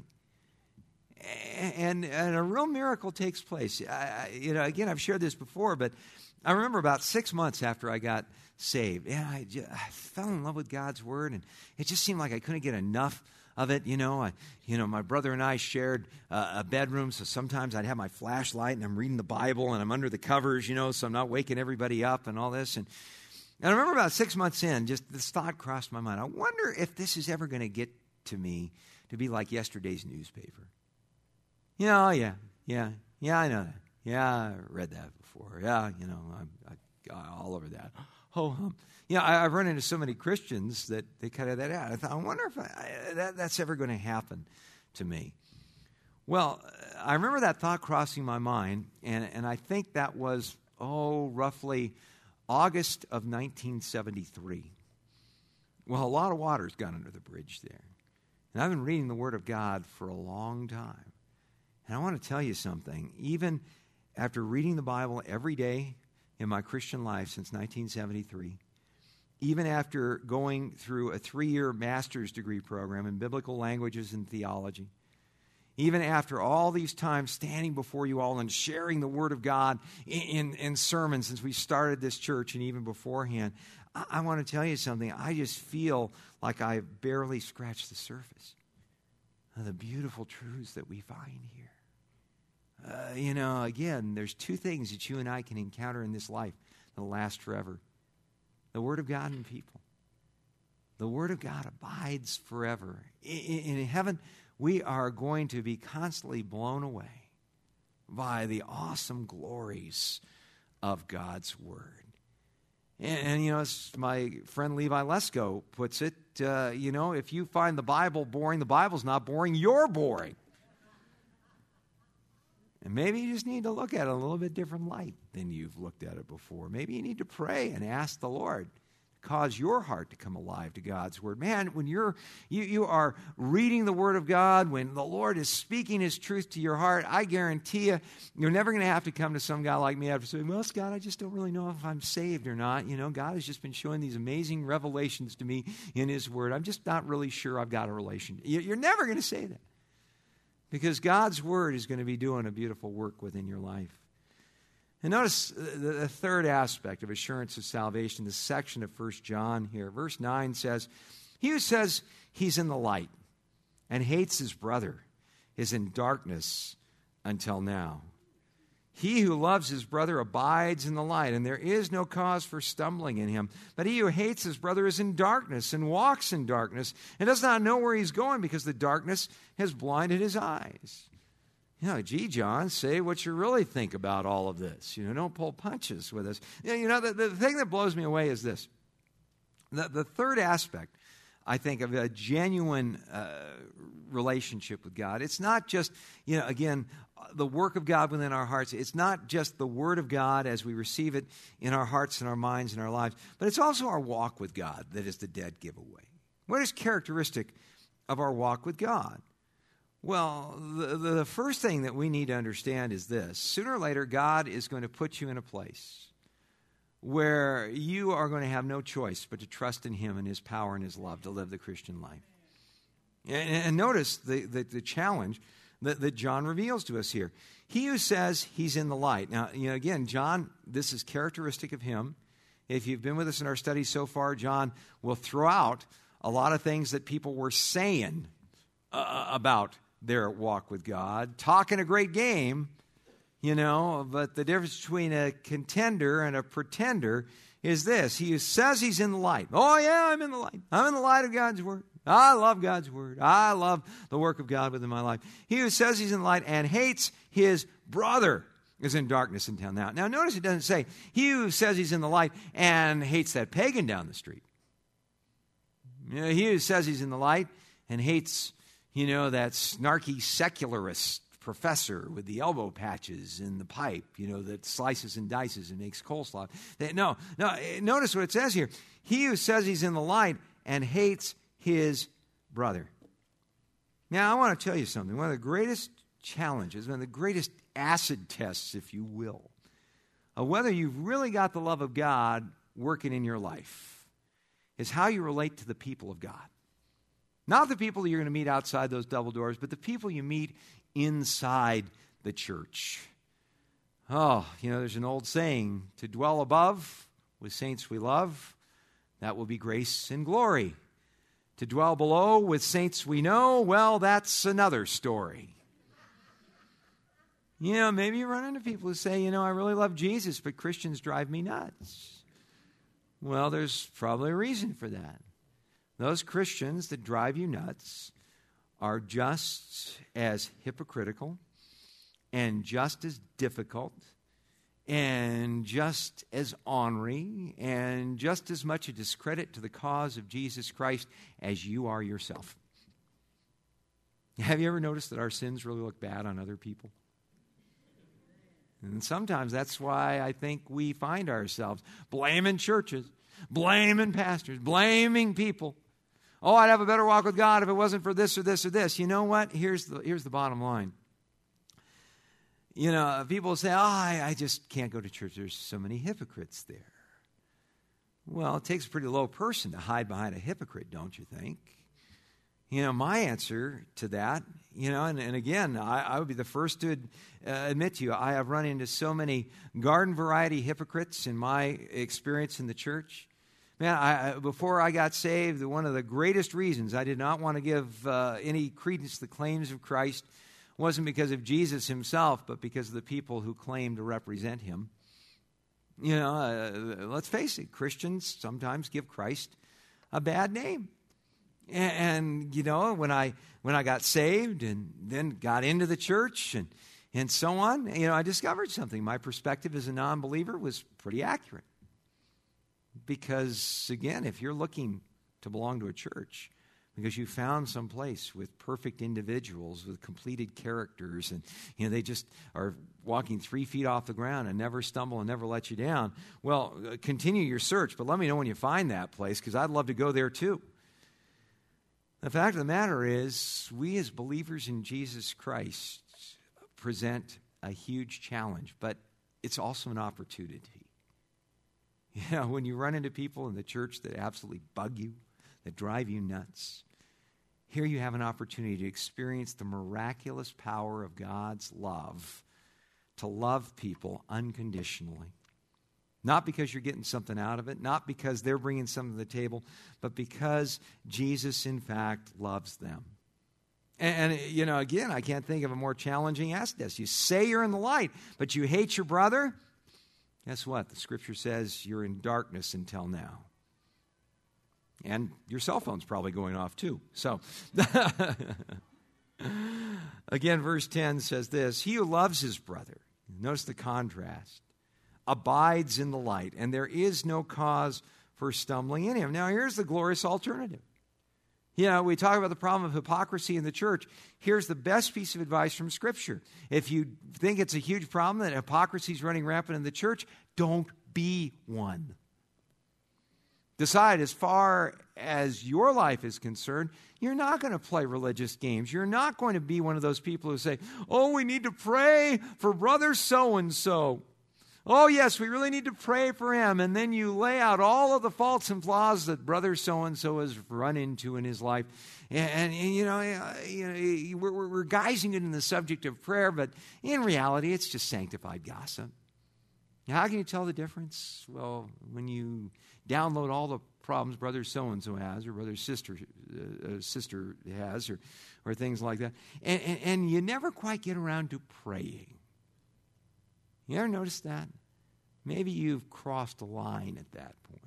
And, and a real miracle takes place. I, you know, again, I've shared this before, but I remember about six months after I got saved, and I, just, I fell in love with God's Word, and it just seemed like I couldn't get enough of it. You know, I, you know, my brother and I shared uh, a bedroom, so sometimes I'd have my flashlight, and I'm reading the Bible, and I'm under the covers, you know, so I'm not waking everybody up and all this. And, and I remember about six months in, just this thought crossed my mind. I wonder if this is ever going to get to me to be like yesterday's newspaper. You know, yeah, yeah, yeah, I know that. Yeah, I read that before. Yeah, you know, I'm, I'm all over that. Oh, um, yeah, I, I've run into so many Christians that they cut that out. I thought, I wonder if I, I, that, that's ever going to happen to me. Well, I remember that thought crossing my mind, and, and I think that was, oh, roughly August of nineteen seventy-three. Well, a lot of water's gone under the bridge there. And I've been reading the Word of God for a long time. And I want to tell you something. Even after reading the Bible every day in my Christian life since nineteen seventy-three, even after going through a three-year master's degree program in biblical languages and theology, even after all these times standing before you all and sharing the Word of God in, in, in sermons since we started this church and even beforehand, I, I want to tell you something. I just feel like I've barely scratched the surface of the beautiful truths that we find here. Uh, you know, again, there's two things that you and I can encounter in this life that will last forever. The Word of God and people. The Word of God abides forever. In, in heaven, we are going to be constantly blown away by the awesome glories of God's Word. And, and you know, as my friend Levi Lesko puts it, uh, you know, if you find the Bible boring, the Bible's not boring, you're boring. And maybe you just need to look at it a little bit different light than you've looked at it before. Maybe you need to pray and ask the Lord to cause your heart to come alive to God's Word. Man, when you're you, you are reading the Word of God, when the Lord is speaking His truth to your heart, I guarantee you, you're never going to have to come to some guy like me after saying, well, Scott, I just don't really know if I'm saved or not. You know, God has just been showing these amazing revelations to me in His Word. I'm just not really sure I've got a relation. You're never going to say that. Because God's Word is going to be doing a beautiful work within your life. And notice the, the third aspect of assurance of salvation, this section of First John here. Verse nine says, he who says he's in the light and hates his brother is in darkness until now. He who loves his brother abides in the light, and there is no cause for stumbling in him. But he who hates his brother is in darkness and walks in darkness and does not know where he's going because the darkness has blinded his eyes. You know, gee, John, say what you really think about all of this. You know, don't pull punches with us. You know, the, the thing that blows me away is this. The, the third aspect, I think, of a genuine uh, relationship with God, it's not just, you know, again, the work of God within our hearts. It's not just the Word of God as we receive it in our hearts and our minds and our lives, but it's also our walk with God that is the dead giveaway. What is characteristic of our walk with God? Well, the, the first thing that we need to understand is this. Sooner or later, God is going to put you in a place where you are going to have no choice but to trust in Him and His power and His love to live the Christian life. And, and notice the, the, the challenge that, that John reveals to us here. He who says he's in the light. Now, you know, again, John, this is characteristic of him. If you've been with us in our studies so far, John will throw out a lot of things that people were saying uh, about their walk with God, talking a great game, you know, but the difference between a contender and a pretender is this. He who says he's in the light. Oh, yeah, I'm in the light. I'm in the light of God's Word. I love God's Word. I love the work of God within my life. He who says he's in the light and hates his brother is in darkness until now. Now, notice it doesn't say, he who says he's in the light and hates that pagan down the street. You know, he who says he's in the light and hates, you know, that snarky secularist professor with the elbow patches and the pipe, you know, that slices and dices and makes coleslaw. No, no, notice what it says here. He who says he's in the light and hates his brother. Now, I want to tell you something. One of the greatest challenges, one of the greatest acid tests, if you will, of whether you've really got the love of God working in your life is how you relate to the people of God. Not the people that you're going to meet outside those double doors, but the people you meet inside the church. Oh, you know, there's an old saying, to dwell above with saints we love, that will be grace and glory. To dwell below with saints we know, well, that's another story. You know, maybe you run into people who say, you know, I really love Jesus, but Christians drive me nuts. Well, there's probably a reason for that. Those Christians that drive you nuts are just as hypocritical and just as difficult and just as ornery and just as much a discredit to the cause of Jesus Christ as you are yourself. Have you ever noticed that our sins really look bad on other people? And sometimes that's why I think we find ourselves blaming churches, blaming pastors, blaming people. Oh, I'd have a better walk with God if it wasn't for this or this or this. You know what? Here's the, here's the bottom line. You know, people say, oh, I, I just can't go to church. There's so many hypocrites there. Well, it takes a pretty low person to hide behind a hypocrite, don't you think? You know, my answer to that, you know, and, and again, I, I would be the first to uh, admit to you, I have run into so many garden variety hypocrites in my experience in the church. Man, I, before I got saved, one of the greatest reasons I did not want to give uh, any credence to the claims of Christ wasn't because of Jesus himself, but because of the people who claim to represent him. You know, uh, let's face it, Christians sometimes give Christ a bad name. And, and you know, when I when I got saved and then got into the church and, and so on, you know, I discovered something. My perspective as a non-believer was pretty accurate. Because, again, if you're looking to belong to a church because you found some place with perfect individuals with completed characters and, you know, they just are walking three feet off the ground and never stumble and never let you down, well, continue your search, but let me know when you find that place because I'd love to go there too. The fact of the matter is, we as believers in Jesus Christ present a huge challenge, but it's also an opportunity. You know, when you run into people in the church that absolutely bug you, that drive you nuts, here you have an opportunity to experience the miraculous power of God's love, to love people unconditionally. Not because you're getting something out of it, not because they're bringing something to the table, but because Jesus, in fact, loves them. And, and, you know, again, I can't think of a more challenging ask this. You say you're in the light, but you hate your brother. Guess what? The Scripture says you're in darkness until now. And your cell phone's probably going off too. So, again, verse ten says this, he who loves his brother, notice the contrast, abides in the light, and there is no cause for stumbling in him. Now, here's the glorious alternative. You know, we talk about the problem of hypocrisy in the church. Here's the best piece of advice from Scripture. If you think it's a huge problem that hypocrisy is running rampant in the church, don't be one. Decide as far as your life is concerned, you're not going to play religious games. You're not going to be one of those people who say, oh, we need to pray for brother so-and-so. Oh, yes, we really need to pray for him. And then you lay out all of the faults and flaws that brother so-and-so has run into in his life. And, and, and you know, you know we're, we're guising it in the subject of prayer, but in reality, it's just sanctified gossip. How can you tell the difference? Well, when you download all the problems brother so-and-so has or brother sister uh, sister has or, or things like that, and, and, and you never quite get around to praying. You ever notice that? Maybe you've crossed a line at that point.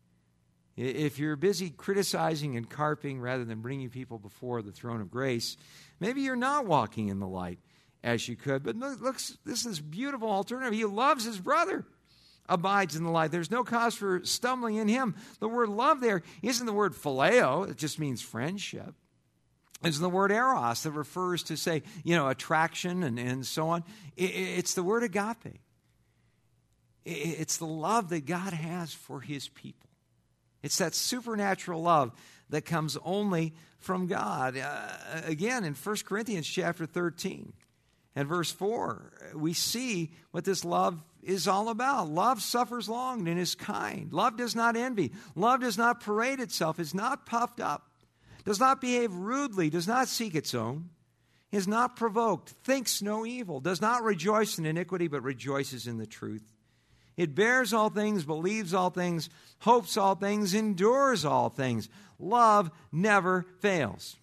If you're busy criticizing and carping rather than bringing people before the throne of grace, maybe you're not walking in the light as you could. But look, look, this is beautiful alternative. He loves his brother, abides in the light. There's no cause for stumbling in him. The word love there isn't the word phileo. It just means friendship. It's the word eros that refers to, say, you know, attraction and, and so on. It, it's the word agape. It, it's the love that God has for his people. It's that supernatural love that comes only from God. Uh, again, in First Corinthians chapter thirteen and verse four, we see what this love is all about. Love suffers long and is kind. Love does not envy. Love does not parade itself, is not puffed up, does not behave rudely, does not seek its own, is not provoked, thinks no evil, does not rejoice in iniquity, but rejoices in the truth. It bears all things, believes all things, hopes all things, endures all things. Love never fails.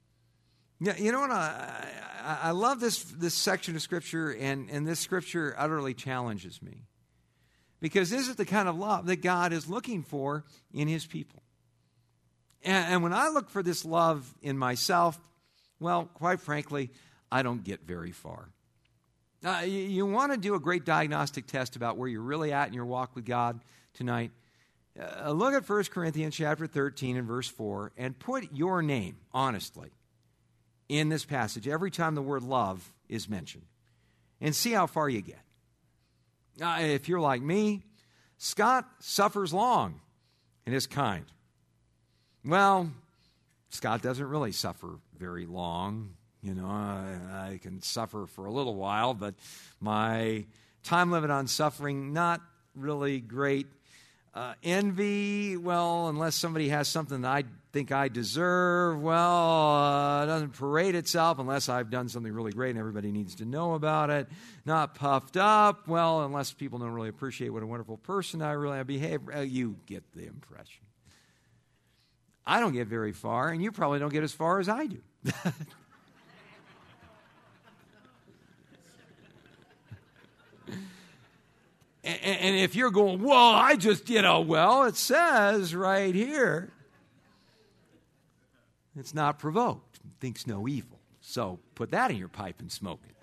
You know what? I, I love this, this section of Scripture, and, and this Scripture utterly challenges me. Because this is the kind of love that God is looking for in his people. And, and when I look for this love in myself, well, quite frankly, I don't get very far. Uh, you, you want to do a great diagnostic test about where you're really at in your walk with God tonight? Uh, look at First Corinthians chapter thirteen and verse four and put your name, honestly, in this passage every time the word love is mentioned. And see how far you get. Uh, if you're like me, Scott suffers long and is kind. Well, Scott doesn't really suffer very long. You know, I, I can suffer for a little while, but my time limit on suffering, not really great. Uh, envy, well, unless somebody has something that I think I deserve, well, uh, it doesn't parade itself unless I've done something really great and everybody needs to know about it. Not puffed up, well, unless people don't really appreciate what a wonderful person I really behave. Uh, you get the impression. I don't get very far, and you probably don't get as far as I do. And if you're going, well, I just, you know, well, it says right here, it's not provoked, thinks no evil. So put that in your pipe and smoke it.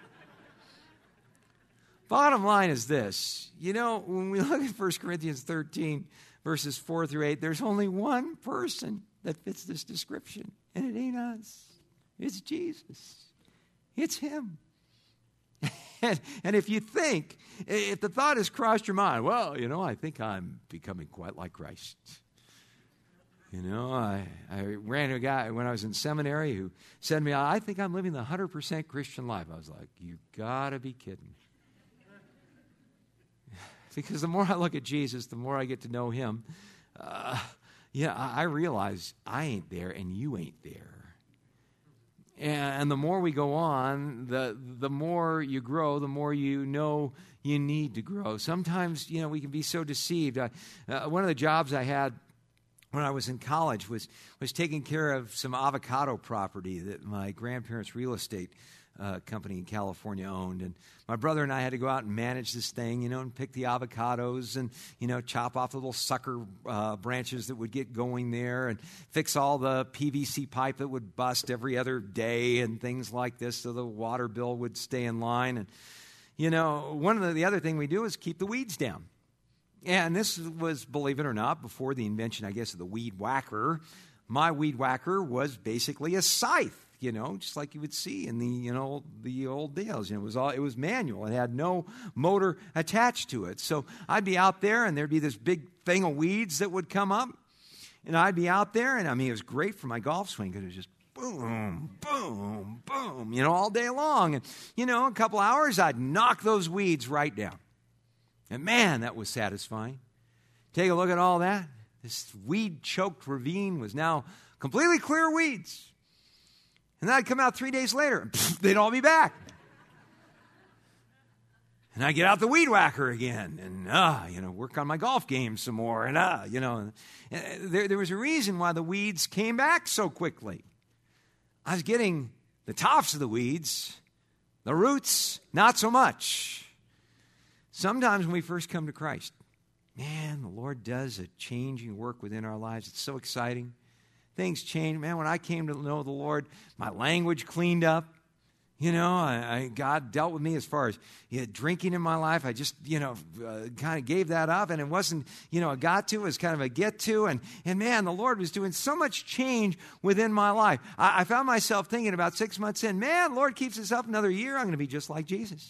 Bottom line is this. You know, when we look at First Corinthians thirteen, verses four through eight, there's only one person that fits this description, and it ain't us. It's Jesus. It's him. And, and if you think, if the thought has crossed your mind, well, you know, I think I'm becoming quite like Christ. You know, I, I ran into a guy when I was in seminary who said to me, I think I'm living the one hundred percent Christian life. I was like, you got to be kidding. Because the more I look at Jesus, the more I get to know him. Uh, yeah, I, I realize I ain't there and you ain't there. And the more we go on, the the more you grow, the more you know you need to grow. Sometimes, you know, we can be so deceived. I, uh, one of the jobs I had when I was in college was was taking care of some avocado property that my grandparents' real estate uh, company in California owned. And my brother and I had to go out and manage this thing, you know, and pick the avocados and, you know, chop off the little sucker uh, branches that would get going there and fix all the P V C pipe that would bust every other day and things like this so the water bill would stay in line. And, you know, one of the, the other thing we do is keep the weeds down. And this was, believe it or not, before the invention, I guess, of the weed whacker. My weed whacker was basically a scythe. You know, just like you would see in the, you know, the old deals. You know, it was all, it was manual. It had no motor attached to it. So I'd be out there and there'd be this big thing of weeds that would come up. And I'd be out there and, I mean, it was great for my golf swing because it was just boom, boom, boom, you know, all day long. And, you know, a couple hours, I'd knock those weeds right down. And man, that was satisfying. Take a look at all that. This weed-choked ravine was now completely clear of weeds. And then I'd come out three days later, and pff, they'd all be back. And I'd get out the weed whacker again, and, uh, you know, work on my golf game some more. And, uh, you know, there, there was a reason why the weeds came back so quickly. I was getting the tops of the weeds, the roots, not so much. Sometimes when we first come to Christ, man, the Lord does a changing work within our lives. It's so exciting. Things change. Man, when I came to know the Lord, my language cleaned up. You know, I, I, God dealt with me as far as you know, drinking in my life. I just, you know, uh, kind of gave that up. And it wasn't, you know, a got to. It was kind of a get to. And, and man, the Lord was doing so much change within my life. I, I found myself thinking about six months in, man, Lord keeps us up another year. I'm going to be just like Jesus.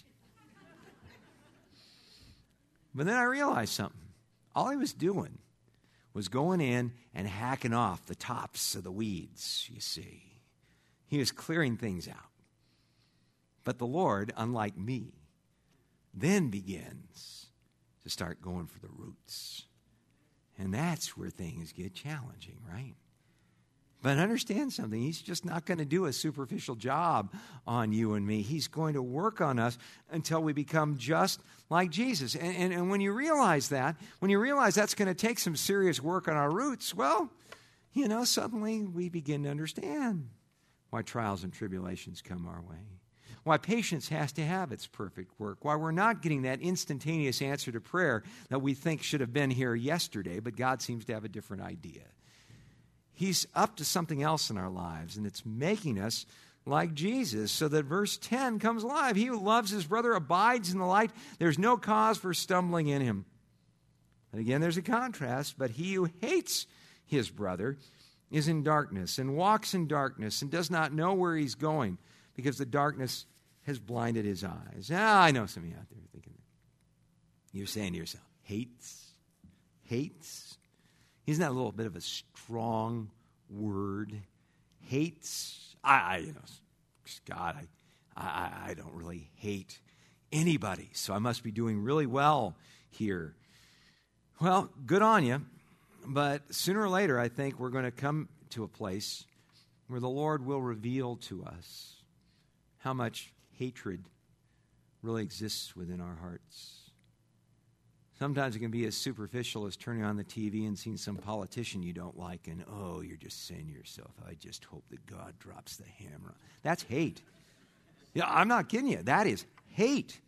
But then I realized something. All he was doing was going in and hacking off the tops of the weeds, you see. He was clearing things out. But the Lord, unlike me, then begins to start going for the roots. And that's where things get challenging, right? But understand something. He's just not going to do a superficial job on you and me. He's going to work on us until we become just like Jesus. And, and, and when you realize that, when you realize that's going to take some serious work on our roots, well, you know, suddenly we begin to understand why trials and tribulations come our way. Why patience has to have its perfect work. Why we're not getting that instantaneous answer to prayer that we think should have been here yesterday, but God seems to have a different idea. He's up to something else in our lives, and it's making us like Jesus, so that verse ten comes alive. He who loves his brother abides in the light. There's no cause for stumbling in him. And again, there's a contrast, but he who hates his brother is in darkness and walks in darkness and does not know where he's going because the darkness has blinded his eyes. Ah, I know some of you out there thinking that. You're saying to yourself, hates? Hates? Isn't that a little bit of a strong word? Hates? I, I you know, God, I, I, I don't really hate anybody, so I must be doing really well here. Well, good on you, but sooner or later, I think we're going to come to a place where the Lord will reveal to us how much hatred really exists within our hearts. Sometimes it can be as superficial as turning on the T V and seeing some politician you don't like, and, oh, you're just saying to yourself, I just hope that God drops the hammer. That's hate. Yeah, I'm not kidding you. That is hate.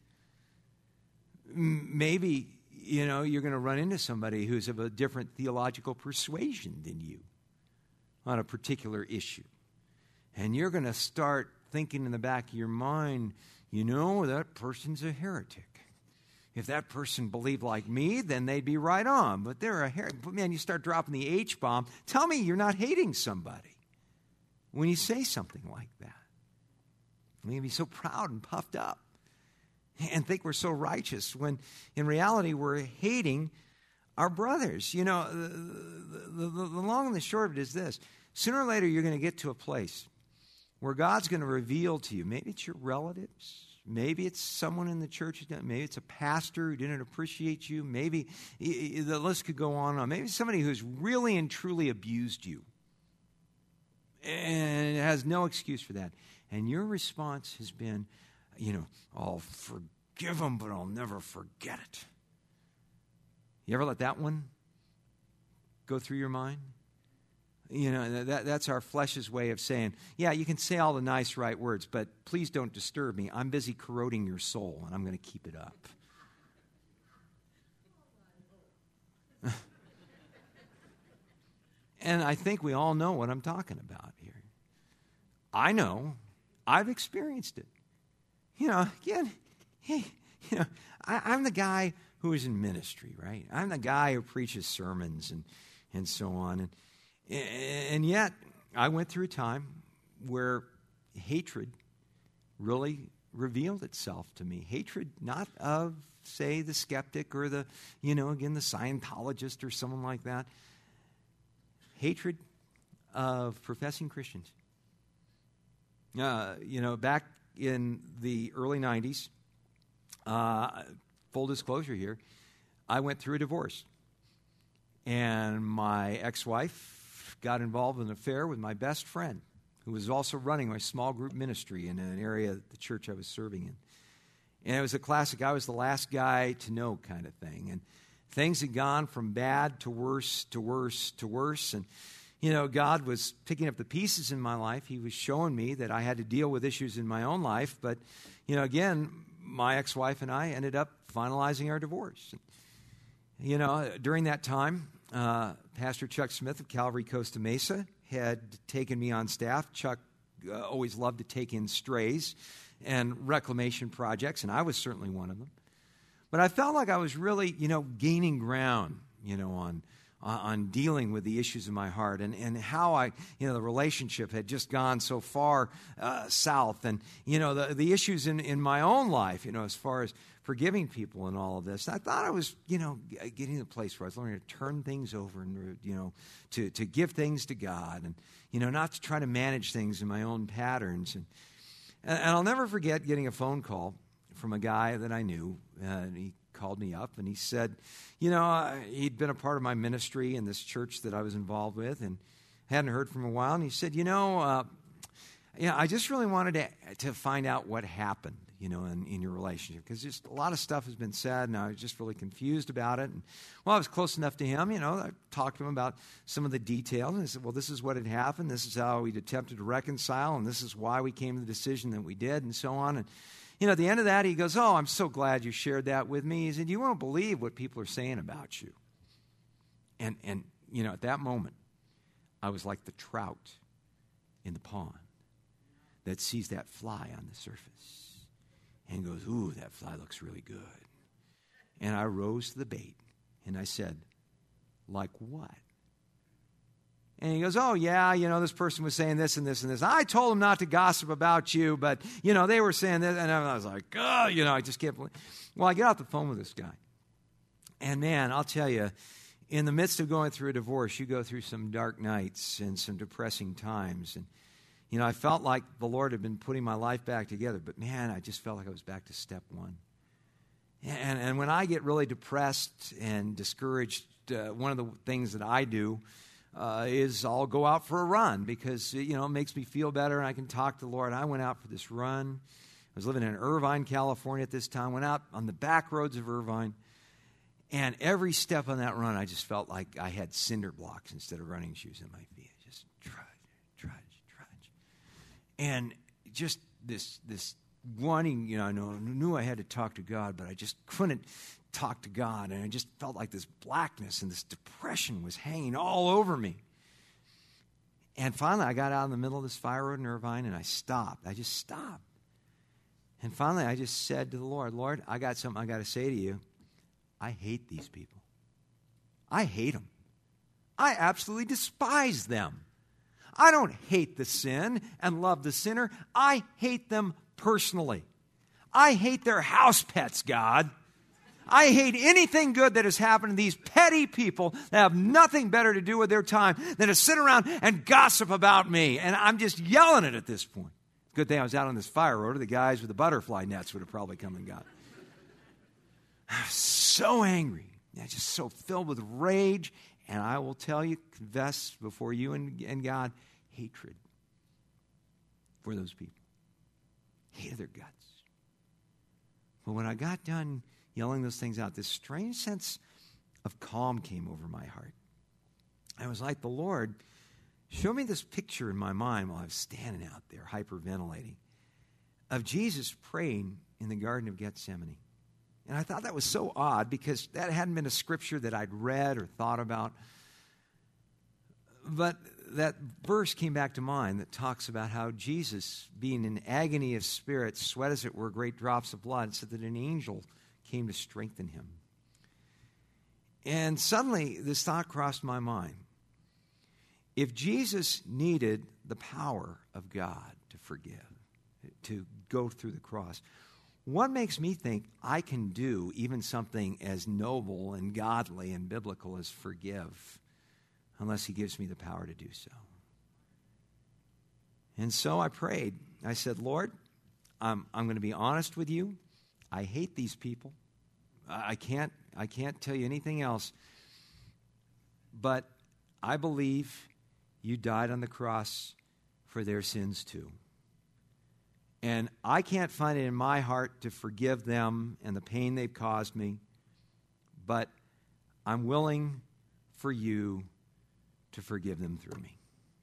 M- maybe, you know, you're going to run into somebody who's of a different theological persuasion than you on a particular issue. And you're going to start thinking in the back of your mind, you know, that person's a heretic. If that person believed like me, then they'd be right on. But they're a heretic. But man, you start dropping the H-bomb. Tell me you're not hating somebody when you say something like that. We can be so proud and puffed up and think we're so righteous when in reality we're hating our brothers. You know, the, the, the, the long and the short of it is this. Sooner or later you're going to get to a place where God's going to reveal to you, maybe it's your relatives, maybe it's someone in the church, maybe it's a pastor who didn't appreciate you, maybe the list could go on and on. Maybe somebody who's really and truly abused you and has no excuse for that. And your response has been, you know, I'll forgive them, but I'll never forget it. You ever let that one go through your mind? You know, that, that's our flesh's way of saying, yeah, you can say all the nice, right words, but please don't disturb me. I'm busy corroding your soul, and I'm going to keep it up. And I think we all know what I'm talking about here. I know. I've experienced it. You know, again, hey, you know, I, I'm the guy who is in ministry, right? I'm the guy who preaches sermons and, and so on. And And yet, I went through a time where hatred really revealed itself to me. Hatred not of, say, the skeptic or the, you know, again, the Scientologist or someone like that. Hatred of professing Christians. Uh, you know, back in the early nineties, uh, full disclosure here, I went through a divorce. And my ex-wife got involved in an affair with my best friend, who was also running my small group ministry in an area of the church I was serving in. And it was a classic, I was the last guy to know kind of thing. And things had gone from bad to worse to worse to worse. And, you know, God was picking up the pieces in my life. He was showing me that I had to deal with issues in my own life. But, you know, again, my ex-wife and I ended up finalizing our divorce. You know, during that time, uh, Pastor Chuck Smith of Calvary Costa Mesa had taken me on staff. Chuck uh, always loved to take in strays and reclamation projects, and I was certainly one of them. But I felt like I was really, you know, gaining ground, you know, on on dealing with the issues in my heart and, and how I, you know, the relationship had just gone so far uh, south. And, you know, the, the issues in, in my own life, you know, as far as forgiving people and all of this. I thought I was, you know, getting to the place where I was learning to turn things over and, you know, to, to give things to God and, you know, not to try to manage things in my own patterns. And, and I'll never forget getting a phone call from a guy that I knew, uh, and he called me up and he said, you know, uh, he'd been a part of my ministry in this church that I was involved with and hadn't heard from him a while. And he said, you know, uh, yeah, I just really wanted to, to find out what happened, you know, in, in your relationship, because just a lot of stuff has been said and I was just really confused about it. And, well, I was close enough to him, you know, I talked to him about some of the details and I said, well, this is what had happened. This is how we'd attempted to reconcile and this is why we came to the decision that we did and so on. And you know, at the end of that, he goes, oh, I'm so glad you shared that with me. He said, you won't believe what people are saying about you. And, and you know, at that moment, I was like the trout in the pond that sees that fly on the surface and goes, ooh, that fly looks really good. And I rose to the bait, and I said, like what? And he goes, oh, yeah, you know, this person was saying this and this and this. I told him not to gossip about you, but, you know, they were saying this. And I was like, oh, you know, I just can't believe. Well, I get off the phone with this guy. And, man, I'll tell you, in the midst of going through a divorce, you go through some dark nights and some depressing times. And, you know, I felt like the Lord had been putting my life back together. But, man, I just felt like I was back to step one. And, and when I get really depressed and discouraged, uh, one of the things that I do uh, is I'll go out for a run because, you know, it makes me feel better and I can talk to the Lord. I went out for this run. I was living in Irvine, California at this time. Went out on the back roads of Irvine. And every step on that run, I just felt like I had cinder blocks instead of running shoes in my feet. Just trudge, trudge, trudge. And just this this wanting, you know, I knew I had to talk to God, but I just couldn't talk to God. And I just felt like this blackness and this depression was hanging all over me. And finally, I got out in the middle of this fire road in Irvine, and I stopped. I just stopped. And finally, I just said to the Lord, Lord, I got something I got to say to you. I hate these people. I hate them. I absolutely despise them. I don't hate the sin and love the sinner. I hate them personally. I hate their house pets, God. I hate anything good that has happened to these petty people that have nothing better to do with their time than to sit around and gossip about me. And I'm just yelling it at this point. Good thing I was out on this fire road, or the guys with the butterfly nets would have probably come and got it. I was so angry, yeah, just so filled with rage, and I will tell you, confess before you and, and God, hatred for those people. Hated their guts. But when I got done yelling those things out, this strange sense of calm came over my heart. I was like, the Lord showed me this picture in my mind while I was standing out there hyperventilating of Jesus praying in the Garden of Gethsemane. And I thought that was so odd because that hadn't been a scripture that I'd read or thought about. But that verse came back to mind that talks about how Jesus, being in agony of spirit, sweat as it were great drops of blood, said that an angel came to strengthen him. And suddenly this thought crossed my mind. If Jesus needed the power of God to forgive, to go through the cross, what makes me think I can do even something as noble and godly and biblical as forgive unless he gives me the power to do so? And so I prayed. I said, Lord, I'm, I'm going to be honest with you. I hate these people. I can't, I can't tell you anything else. But I believe you died on the cross for their sins too. And I can't find it in my heart to forgive them and the pain they've caused me, but I'm willing for you to forgive them through me.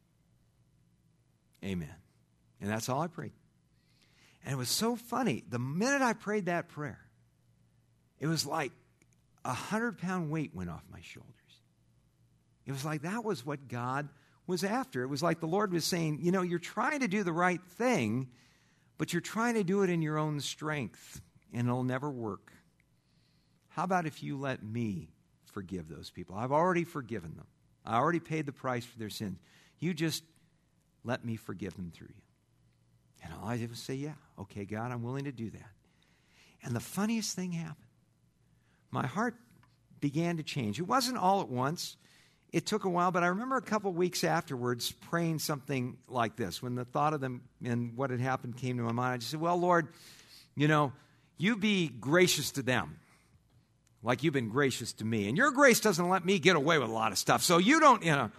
Amen. And that's all I prayed. And it was so funny. The minute I prayed that prayer, it was like a hundred-pound weight went off my shoulders. It was like that was what God was after. It was like the Lord was saying, you know, you're trying to do the right thing, but you're trying to do it in your own strength, and it'll never work. How about if you let me forgive those people? I've already forgiven them. I already paid the price for their sins. You just let me forgive them through you. And all I did was say, yeah, okay, God, I'm willing to do that. And the funniest thing happened. My heart began to change. It wasn't all at once. It took a while, but I remember a couple of weeks afterwards praying something like this. When the thought of them and what had happened came to my mind, I just said, well, Lord, you know, you be gracious to them like you've been gracious to me. And your grace doesn't let me get away with a lot of stuff, so you don't, you know.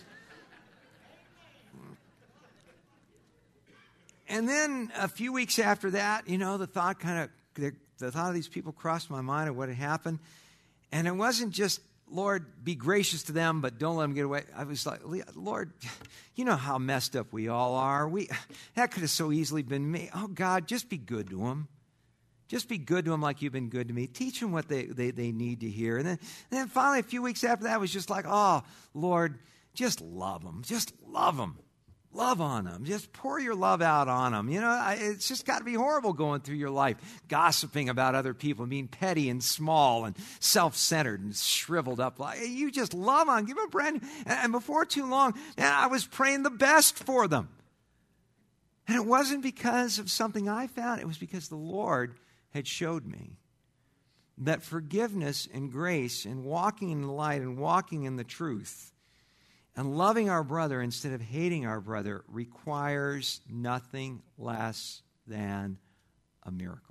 And then a few weeks after that, you know, the thought kind of, the, the thought of these people crossed my mind of what had happened. And it wasn't just, Lord, be gracious to them, but don't let them get away. I was like, Lord, you know how messed up we all are. We that could have so easily been me. Oh, God, just be good to them. Just be good to them like you've been good to me. Teach them what they, they, they need to hear. And then, and then finally, a few weeks after that, it was just like, oh, Lord, just love them. Just love them. Love on them. Just pour your love out on them. You know, I, it's just got to be horrible going through your life, gossiping about other people, being petty and small and self-centered and shriveled up. Like, you just love on, give them a brand new. And, and before too long, man, I was praying the best for them. And it wasn't because of something I found. It was because the Lord had showed me that forgiveness and grace and walking in the light and walking in the truth and loving our brother instead of hating our brother requires nothing less than a miracle.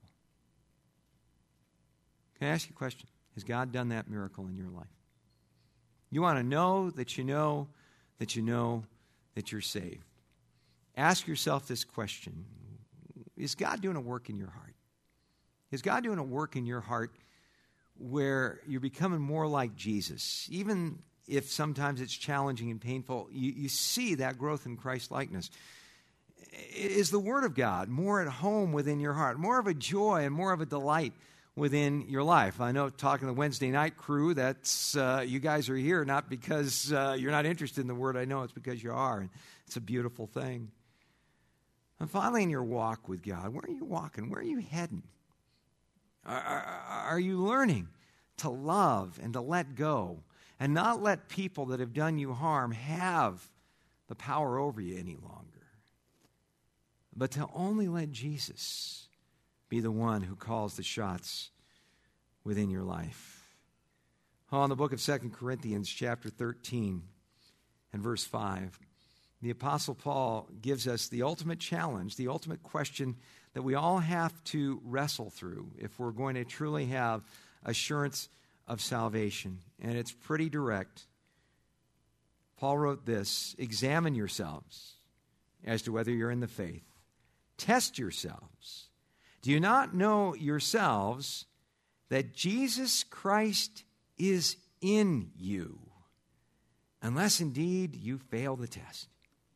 Can I ask you a question? Has God done that miracle in your life? You want to know that you know that you know that you're saved. Ask yourself this question. Is God doing a work in your heart? Is God doing a work in your heart where you're becoming more like Jesus? Even if sometimes it's challenging and painful, you, you see that growth in Christ-likeness. Is the Word of God more at home within your heart, more of a joy and more of a delight within your life? I know, talking to the Wednesday night crew, that's uh, you guys are here not because uh, you're not interested in the Word. I know it's because you are, and it's a beautiful thing. And finally, in your walk with God, where are you walking? Where are you heading? Are, are, are you learning to love and to let go and not let people that have done you harm have the power over you any longer, but to only let Jesus be the one who calls the shots within your life? Oh, in the book of Second Corinthians chapter thirteen and verse five, the Apostle Paul gives us the ultimate challenge, the ultimate question that we all have to wrestle through if we're going to truly have assurance of salvation. And it's pretty direct. Paul wrote this: examine yourselves as to whether you're in the faith. Test yourselves. Do you not know yourselves that Jesus Christ is in you, unless indeed you fail the test?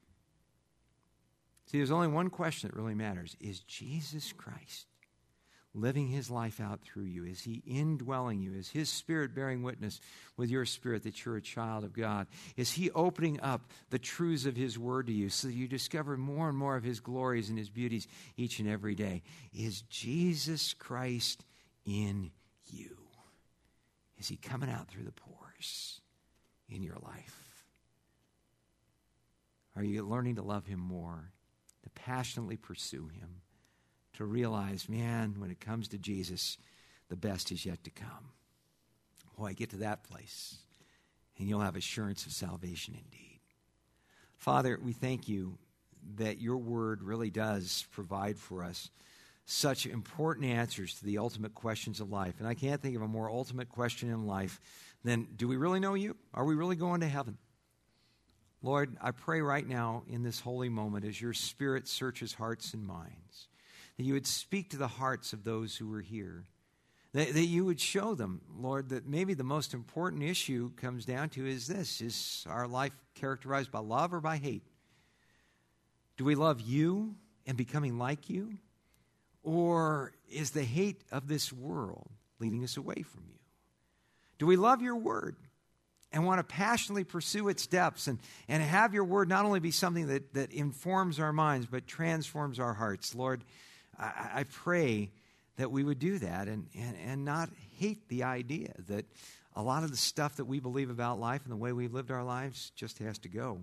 See, there's only one question that really matters. Is Jesus Christ living his life out through you? Is he indwelling you? Is his Spirit bearing witness with your spirit that you're a child of God? Is he opening up the truths of his word to you so that you discover more and more of his glories and his beauties each and every day? Is Jesus Christ in you? Is he coming out through the pores in your life? Are you learning to love him more, to passionately pursue him, to realize, man, when it comes to Jesus, the best is yet to come? Boy, get to that place, and you'll have assurance of salvation indeed. Father, we thank you that your word really does provide for us such important answers to the ultimate questions of life. And I can't think of a more ultimate question in life than, do we really know you? Are we really going to heaven? Lord, I pray right now in this holy moment as your Spirit searches hearts and minds, that you would speak to the hearts of those who are here, that, that you would show them, Lord, that maybe the most important issue comes down to is this: is our life characterized by love or by hate? Do we love you and becoming like you? Or is the hate of this world leading us away from you? Do we love your word and want to passionately pursue its depths and, and have your word not only be something that, that informs our minds but transforms our hearts? Lord, I, I pray that we would do that and, and, and not hate the idea that a lot of the stuff that we believe about life and the way we've lived our lives just has to go.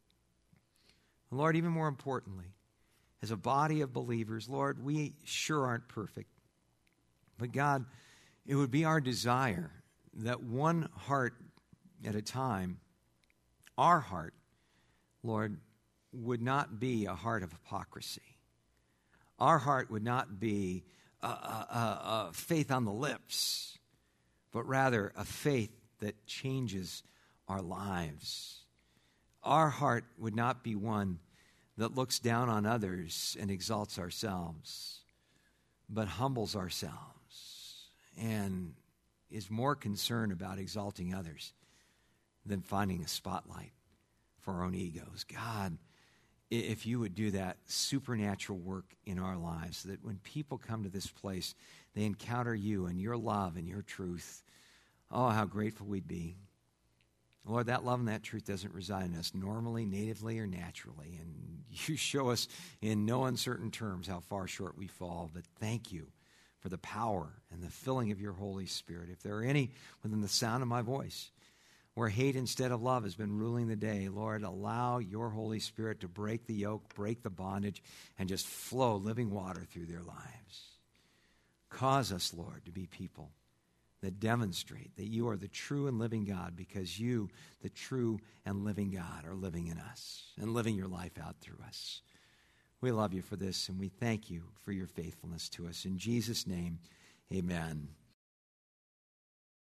And Lord, even more importantly, as a body of believers, Lord, we sure aren't perfect. But God, it would be our desire that one heart at a time, our heart, Lord, would not be a heart of hypocrisy. Our heart would not be a, a, a, a faith on the lips, but rather a faith that changes our lives. Our heart would not be one that looks down on others and exalts ourselves, but humbles ourselves and is more concerned about exalting others than finding a spotlight for our own egos. God, if you would do that supernatural work in our lives, so that when people come to this place, they encounter you and your love and your truth, oh, how grateful we'd be. Lord, that love and that truth doesn't reside in us normally, natively, or naturally. And you show us in no uncertain terms how far short we fall. But thank you for the power and the filling of your Holy Spirit. If there are any within the sound of my voice where hate instead of love has been ruling the day, Lord, allow your Holy Spirit to break the yoke, break the bondage, and just flow living water through their lives. Cause us, Lord, to be people that demonstrate that you are the true and living God, because you, the true and living God, are living in us and living your life out through us. We love you for this, and we thank you for your faithfulness to us. In Jesus' name, amen.